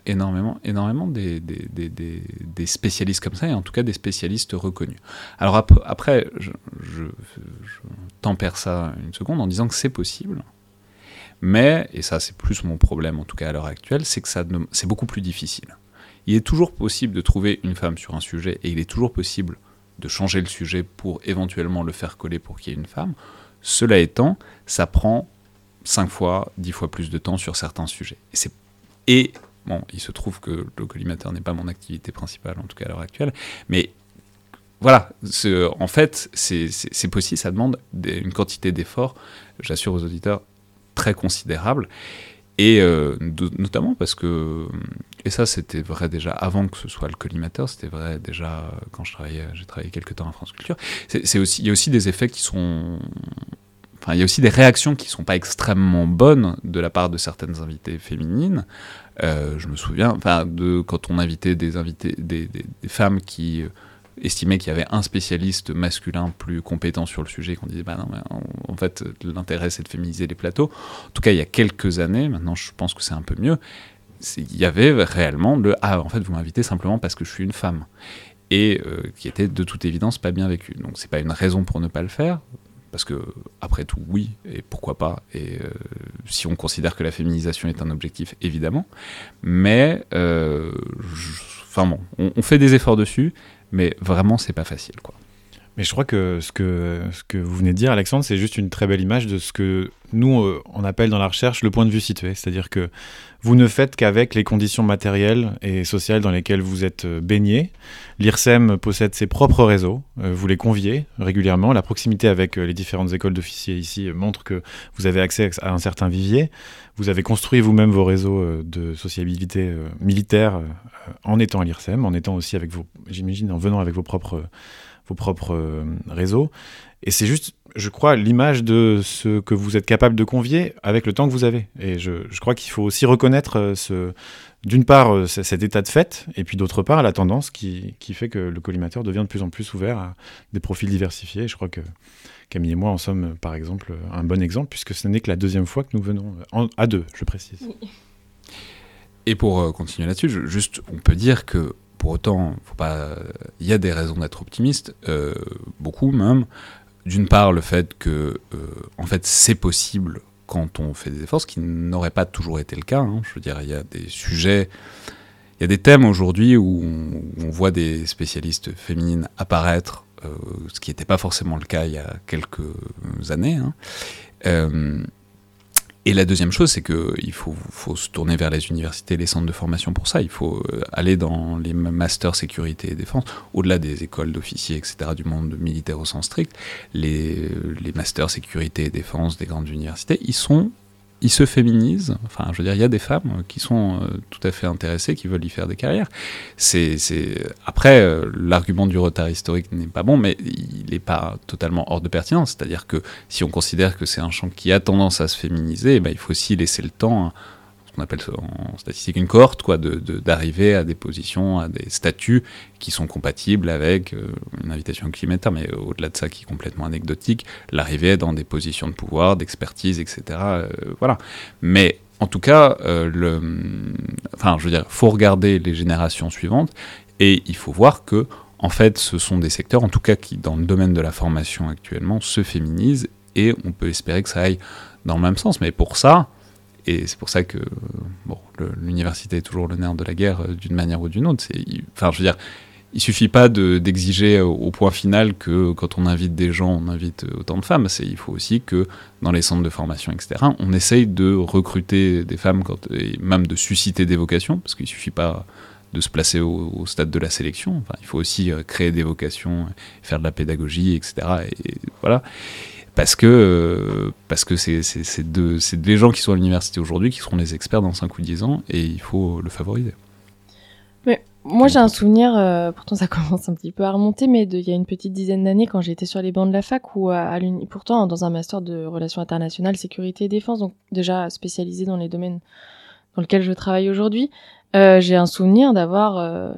des spécialistes comme ça, et en tout cas des spécialistes reconnus. Alors après, je tempère ça une seconde en disant que c'est possible, mais, et ça c'est plus mon problème en tout cas à l'heure actuelle, c'est que c'est beaucoup plus difficile. Il est toujours possible de trouver une femme sur un sujet, et il est toujours possible de changer le sujet pour éventuellement le faire coller pour qu'il y ait une femme. Cela étant, ça prend 5 fois, 10 fois plus de temps sur certains sujets. Et bon, il se trouve que le collimateur n'est pas mon activité principale, en tout cas à l'heure actuelle, mais voilà, en fait, c'est possible, ça demande une quantité d'efforts, j'assure aux auditeurs, très considérable, et notamment parce que, et ça c'était vrai déjà avant que ce soit le collimateur, c'était vrai déjà quand j'ai travaillé quelques temps à France Culture, il y a aussi des effets qui sont... Enfin, il y a aussi des réactions qui ne sont pas extrêmement bonnes de la part de certaines invitées féminines. Je me souviens quand on invitait des femmes qui estimaient qu'il y avait un spécialiste masculin plus compétent sur le sujet, qu'on disait non, mais en fait l'intérêt c'est de féminiser les plateaux. En tout cas, il y a quelques années, maintenant je pense que c'est un peu mieux, il y avait réellement en fait vous m'invitez simplement parce que je suis une femme, et qui était de toute évidence pas bien vécu. Donc c'est pas une raison pour ne pas le faire. Parce que, après tout, oui, et pourquoi pas, et si on considère que la féminisation est un objectif, évidemment, mais, on fait des efforts dessus, mais vraiment, c'est pas facile, quoi. Mais je crois que ce que vous venez de dire, Alexandre, c'est juste une très belle image de ce que nous, on appelle dans la recherche le point de vue situé. C'est-à-dire que vous ne faites qu'avec les conditions matérielles et sociales dans lesquelles vous êtes baignés. L'IRSEM possède ses propres réseaux. Vous les conviez régulièrement. La proximité avec les différentes écoles d'officiers ici montre que vous avez accès à un certain vivier. Vous avez construit vous-même vos réseaux de sociabilité militaire en étant à l'IRSEM, en étant aussi en venant avec vos propres réseaux. Et c'est juste, je crois, l'image de ce que vous êtes capable de convier avec le temps que vous avez. Et je crois qu'il faut aussi reconnaître d'une part cet état de fait, et puis d'autre part la tendance qui fait que le collimateur devient de plus en plus ouvert à des profils diversifiés. Et je crois que Camille et moi en sommes, par exemple, un bon exemple, puisque ce n'est que la 2e fois que nous venons à 2, je précise. Et pour continuer là-dessus, on peut dire que pour autant, il y a des raisons d'être optimiste, beaucoup même. D'une part, le fait que, en fait, c'est possible quand on fait des efforts, ce qui n'aurait pas toujours été le cas. Hein. Je veux dire, il y a des sujets, il y a des thèmes aujourd'hui où on voit des spécialistes féminines apparaître, ce qui n'était pas forcément le cas il y a quelques années. Hein. Et la deuxième chose, c'est qu'il faut se tourner vers les universités et les centres de formation pour ça. Il faut aller dans les masters sécurité et défense, au-delà des écoles d'officiers, etc., du monde militaire au sens strict. Les masters sécurité et défense des grandes universités, ils se féminisent. Enfin, je veux dire, il y a des femmes qui sont tout à fait intéressées, qui veulent y faire des carrières. Après, l'argument du retard historique n'est pas bon, mais il n'est pas totalement hors de pertinence. C'est-à-dire que si on considère que c'est un champ qui a tendance à se féminiser, il faut aussi laisser le temps, ce qu'on appelle en statistique une cohorte, quoi, d'arriver à des positions, à des statuts qui sont compatibles avec une invitation climatique, mais au-delà de ça, qui est complètement anecdotique, l'arrivée dans des positions de pouvoir, d'expertise, etc. Voilà. Mais en tout cas, faut regarder les générations suivantes, et il faut voir que, en fait, ce sont des secteurs, en tout cas, qui, dans le domaine de la formation actuellement, se féminisent, et on peut espérer que ça aille dans le même sens. Mais pour ça, et c'est pour ça que l'université est toujours le nerf de la guerre d'une manière ou d'une autre. Il suffit pas d'exiger au point final que quand on invite des gens, on invite autant de femmes. Il faut aussi que dans les centres de formation, etc., on essaye de recruter des femmes et même de susciter des vocations, parce qu'il suffit pas de se placer au stade de la sélection. Enfin, il faut aussi créer des vocations, faire de la pédagogie, etc. Et voilà. Parce que c'est les gens qui sont à l'université aujourd'hui qui seront les experts dans 5 ou 10 ans, et il faut le favoriser. Moi, j'ai un souvenir, pourtant ça commence un petit peu à remonter, mais il y a une petite dizaine d'années, quand j'étais sur les bancs de la fac, ou pourtant dans un master de relations internationales, sécurité et défense, donc déjà spécialisé dans les domaines dans lesquels je travaille aujourd'hui, j'ai un souvenir d'avoir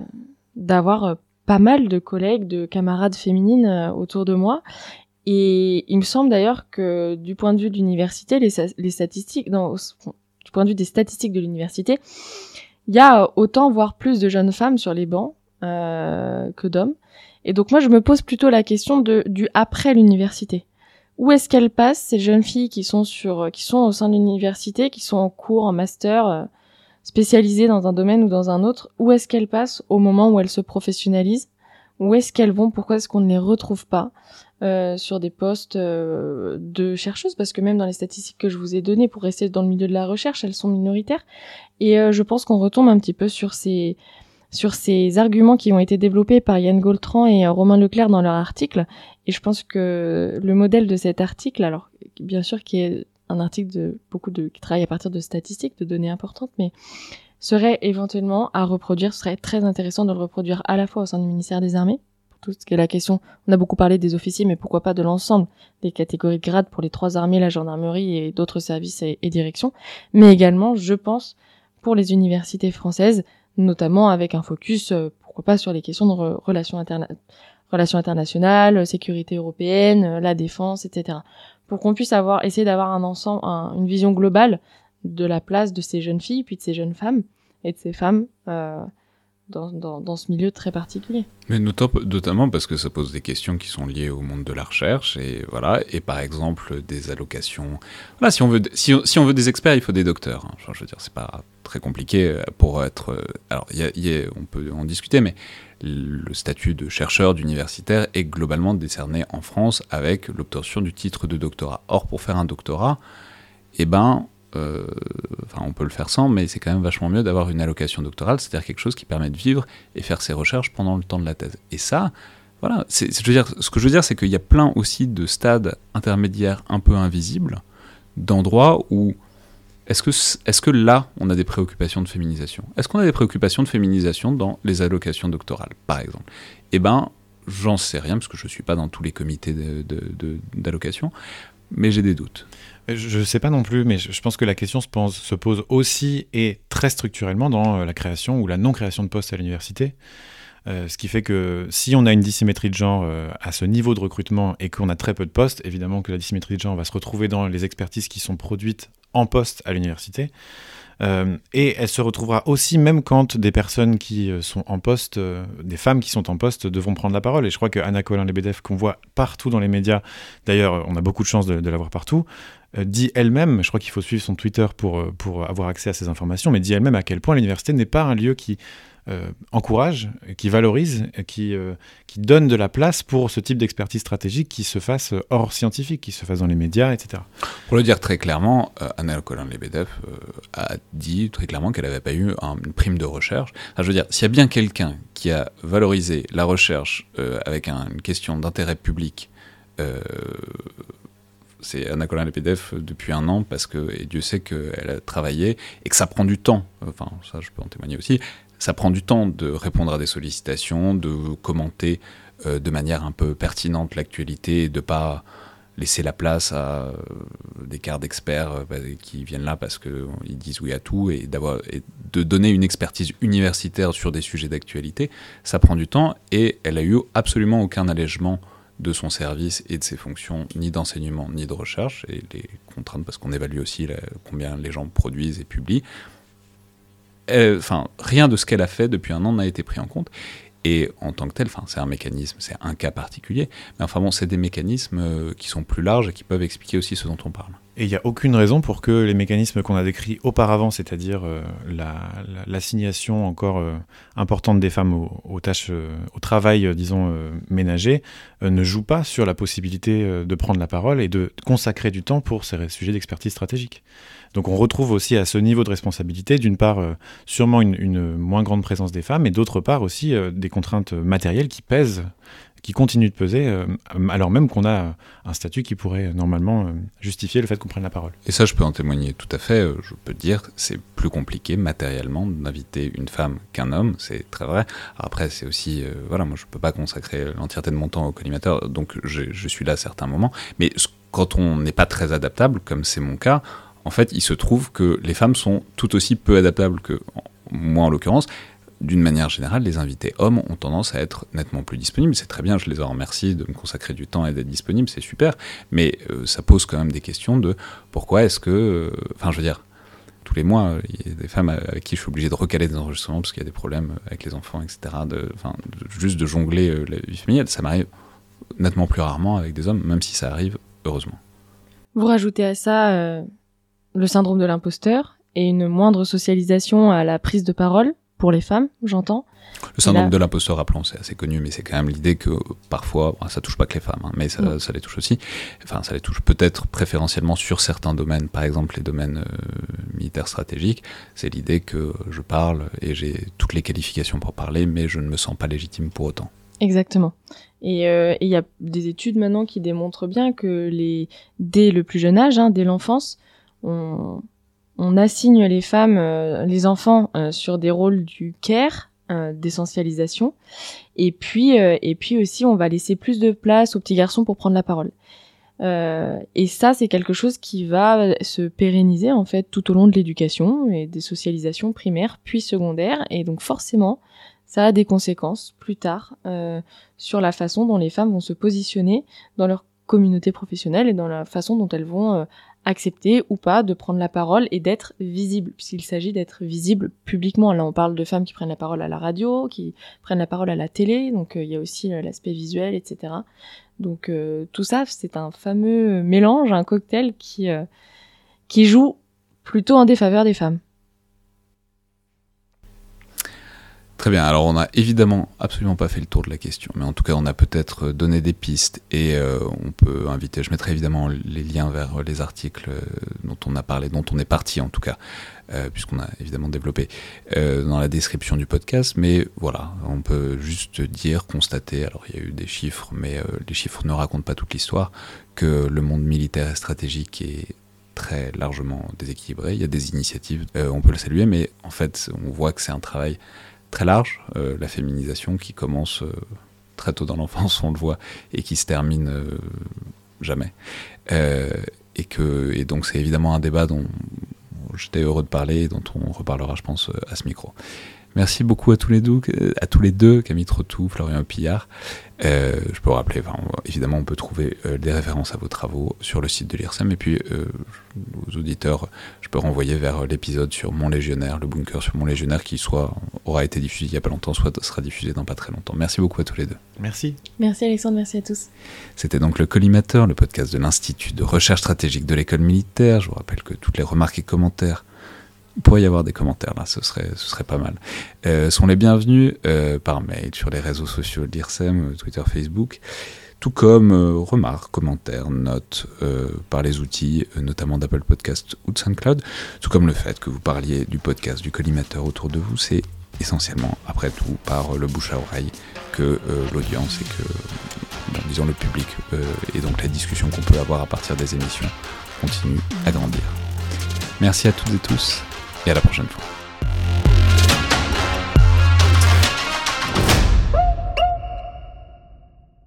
pas mal de collègues, de camarades féminines autour de moi. Et il me semble d'ailleurs que du point de vue de l'université, les statistiques, du point de vue des statistiques de l'université, il y a autant, voire plus de jeunes femmes sur les bancs que d'hommes. Et donc moi, je me pose plutôt la question du après l'université. Où est-ce qu'elles passent, ces jeunes filles qui sont au sein de l'université, qui sont en cours, en master, spécialisées dans un domaine ou dans un autre? Où est-ce qu'elles passent au moment où elles se professionnalisent? Où est-ce qu'elles vont? Pourquoi est-ce qu'on ne les retrouve pas sur des postes de chercheuses? Parce que même dans les statistiques que je vous ai données, pour rester dans le milieu de la recherche, elles sont minoritaires. Et je pense qu'on retombe un petit peu sur ces arguments qui ont été développés par Yann Gaultran et Romain Leclerc dans leur article. Et je pense que le modèle de cet article, alors bien sûr qui est un article qui travaille à partir de statistiques, de données importantes, mais serait éventuellement à reproduire. Ce serait très intéressant de le reproduire à la fois au sein du ministère des Armées, pour tout ce qui est la question. On a beaucoup parlé des officiers, mais pourquoi pas de l'ensemble des catégories de grades pour les 3 armées, la gendarmerie et d'autres services et directions. Mais également, je pense, pour les universités françaises, notamment avec un focus, pourquoi pas, sur les questions de relations internationales, sécurité européenne, la défense, etc. Pour qu'on puisse essayer d'avoir un ensemble, une vision globale de la place de ces jeunes filles, puis de ces jeunes femmes, et de ces femmes dans ce milieu très particulier. Mais notamment parce que ça pose des questions qui sont liées au monde de la recherche, et voilà, et par exemple des allocations. Voilà, si on veut des experts, il faut des docteurs. Hein. Enfin, je veux dire, c'est pas très compliqué pour être. Alors, on peut en discuter, mais le statut de chercheur, d'universitaire est globalement décerné en France avec l'obtention du titre de doctorat. Or, pour faire un doctorat, on peut le faire sans, mais c'est quand même vachement mieux d'avoir une allocation doctorale, c'est-à-dire quelque chose qui permet de vivre et faire ses recherches pendant le temps de la thèse. Et ça, voilà, ce que je veux dire, c'est qu'il y a plein aussi de stades intermédiaires un peu invisibles, d'endroits où est-ce que là, on a des préoccupations de féminisation? Est-ce qu'on a des préoccupations de féminisation dans les allocations doctorales, par exemple? J'en sais rien, parce que je ne suis pas dans tous les comités d'allocation, mais j'ai des doutes. Je ne sais pas non plus, mais je pense que la question se pose aussi et très structurellement dans la création ou la non-création de postes à l'université. Ce qui fait que si on a une dissymétrie de genre à ce niveau de recrutement et qu'on a très peu de postes, évidemment que la dissymétrie de genre va se retrouver dans les expertises qui sont produites en poste à l'université. Et elle se retrouvera aussi même quand des personnes qui sont en poste, des femmes qui sont en poste devront prendre la parole. Et je crois que Anna Colin-Lebedev, qu'on voit partout dans les médias, d'ailleurs on a beaucoup de chance de la voir partout, dit elle-même, je crois qu'il faut suivre son Twitter pour avoir accès à ces informations, mais dit elle-même à quel point l'université n'est pas un lieu qui encourage, qui valorise, qui donne de la place pour ce type d'expertise stratégique qui se fasse hors scientifique, qui se fasse dans les médias, etc. Pour le dire très clairement, Anna Colin-Lebedev a dit très clairement qu'elle n'avait pas eu une prime de recherche. Enfin, je veux dire, s'il y a bien quelqu'un qui a valorisé la recherche avec une question d'intérêt public, c'est Anna Colin-Lebedev depuis 1 an, et Dieu sait qu'elle a travaillé et que ça prend du temps, enfin ça je peux en témoigner aussi, ça prend du temps de répondre à des sollicitations, de commenter de manière un peu pertinente l'actualité et de ne pas laisser la place à des quarts d'experts qui viennent là parce qu'ils disent oui à tout, et de donner une expertise universitaire sur des sujets d'actualité, ça prend du temps, et elle a eu absolument aucun allègement de son service et de ses fonctions, ni d'enseignement, ni de recherche, et les contraintes, parce qu'on évalue aussi combien les gens produisent et publient. Rien de ce qu'elle a fait depuis 1 an n'a été pris en compte. Et en tant que tel, c'est un mécanisme, c'est un cas particulier, mais c'est des mécanismes qui sont plus larges et qui peuvent expliquer aussi ce dont on parle. Et il n'y a aucune raison pour que les mécanismes qu'on a décrits auparavant, c'est-à-dire l'assignation encore importante des femmes aux tâches, au travail, ménager, ne jouent pas sur la possibilité de prendre la parole et de consacrer du temps pour ces sujets d'expertise stratégique. Donc on retrouve aussi à ce niveau de responsabilité, d'une part, sûrement une moins grande présence des femmes, et d'autre part aussi des contraintes matérielles qui qui continue de peser, alors même qu'on a un statut qui pourrait normalement justifier le fait qu'on prenne la parole. Et ça, je peux en témoigner tout à fait. Je peux te dire, c'est plus compliqué matériellement d'inviter une femme qu'un homme, c'est très vrai. Après, c'est aussi, moi je peux pas consacrer l'entièreté de mon temps au collimateur, donc je suis là à certains moments. Mais quand on n'est pas très adaptable, comme c'est mon cas, en fait, il se trouve que les femmes sont tout aussi peu adaptables que moi en l'occurrence. D'une manière générale, les invités hommes ont tendance à être nettement plus disponibles. C'est très bien, je les en remercie de me consacrer du temps et d'être disponible, c'est super. Mais ça pose quand même des questions de pourquoi est-ce que... tous les mois, il y a des femmes avec qui je suis obligé de recaler des enregistrements parce qu'il y a des problèmes avec les enfants, etc. Juste de jongler la vie familiale, ça m'arrive nettement plus rarement avec des hommes, même si ça arrive, heureusement. Vous rajoutez à ça le syndrome de l'imposteur et une moindre socialisation à la prise de parole pour les femmes, j'entends. Le syndrome de l'imposteur, rappelons, c'est assez connu, mais c'est quand même l'idée que parfois, ça touche pas que les femmes, mais ça les touche aussi. Enfin, ça les touche peut-être préférentiellement sur certains domaines, par exemple les domaines militaires stratégiques. C'est l'idée que je parle et j'ai toutes les qualifications pour parler, mais je ne me sens pas légitime pour autant. Exactement. Et il y a des études maintenant qui démontrent bien que dès le plus jeune âge, dès l'enfance, on assigne les femmes, les enfants sur des rôles du care, d'essentialisation, et puis aussi on va laisser plus de place aux petits garçons pour prendre la parole. Et ça, c'est quelque chose qui va se pérenniser en fait tout au long de l'éducation et des socialisations primaires puis secondaires, et donc forcément ça a des conséquences plus tard sur la façon dont les femmes vont se positionner dans leur communauté professionnelle et dans la façon dont elles vont accepter ou pas de prendre la parole et d'être visibles, puisqu'il s'agit d'être visible publiquement. Là, on parle de femmes qui prennent la parole à la radio, qui prennent la parole à la télé, donc il y a aussi l'aspect visuel, etc. Donc tout ça, c'est un fameux mélange, un cocktail qui joue plutôt en défaveur des femmes. Très bien, alors on n'a évidemment absolument pas fait le tour de la question, mais en tout cas on a peut-être donné des pistes et on peut inviter, je mettrai évidemment les liens vers les articles dont on a parlé, dont on est parti en tout cas, puisqu'on a évidemment développé dans la description du podcast, mais voilà, on peut juste dire, constater, alors il y a eu des chiffres, mais les chiffres ne racontent pas toute l'histoire, que le monde militaire et stratégique est très largement déséquilibré, il y a des initiatives, on peut le saluer, mais en fait on voit que c'est un travail très large, la féminisation qui commence très tôt dans l'enfance, on le voit, et qui se termine jamais. Et donc c'est évidemment un débat dont j'étais heureux de parler et dont on reparlera, je pense, à ce micro. Merci beaucoup à tous les deux, Camille Trottou, Florian Pillard. Je peux vous rappeler, évidemment, on peut trouver des références à vos travaux sur le site de l'IRSEM, et puis aux auditeurs, je peux renvoyer vers l'épisode sur Mon Légionnaire, le bunker sur Mon Légionnaire, qui soit aura été diffusé il n'y a pas longtemps, soit sera diffusé dans pas très longtemps. Merci beaucoup à tous les deux. Merci. Merci Alexandre, merci à tous. C'était donc le Collimateur, le podcast de l'Institut de recherche stratégique de l'école militaire. Je vous rappelle que toutes les remarques et commentaires, il pourrait y avoir des commentaires là, ce serait pas mal, sont les bienvenus par mail sur les réseaux sociaux de l'IRSEM, Twitter, Facebook, tout comme remarques, commentaires, notes par les outils notamment d'Apple Podcast ou de SoundCloud, tout comme le fait que vous parliez du podcast du Collimateur autour de vous. C'est essentiellement, après tout, par le bouche à oreille que l'audience et que, disons, le public et donc la discussion qu'on peut avoir à partir des émissions continue à grandir. Merci à toutes et tous, et à la prochaine fois.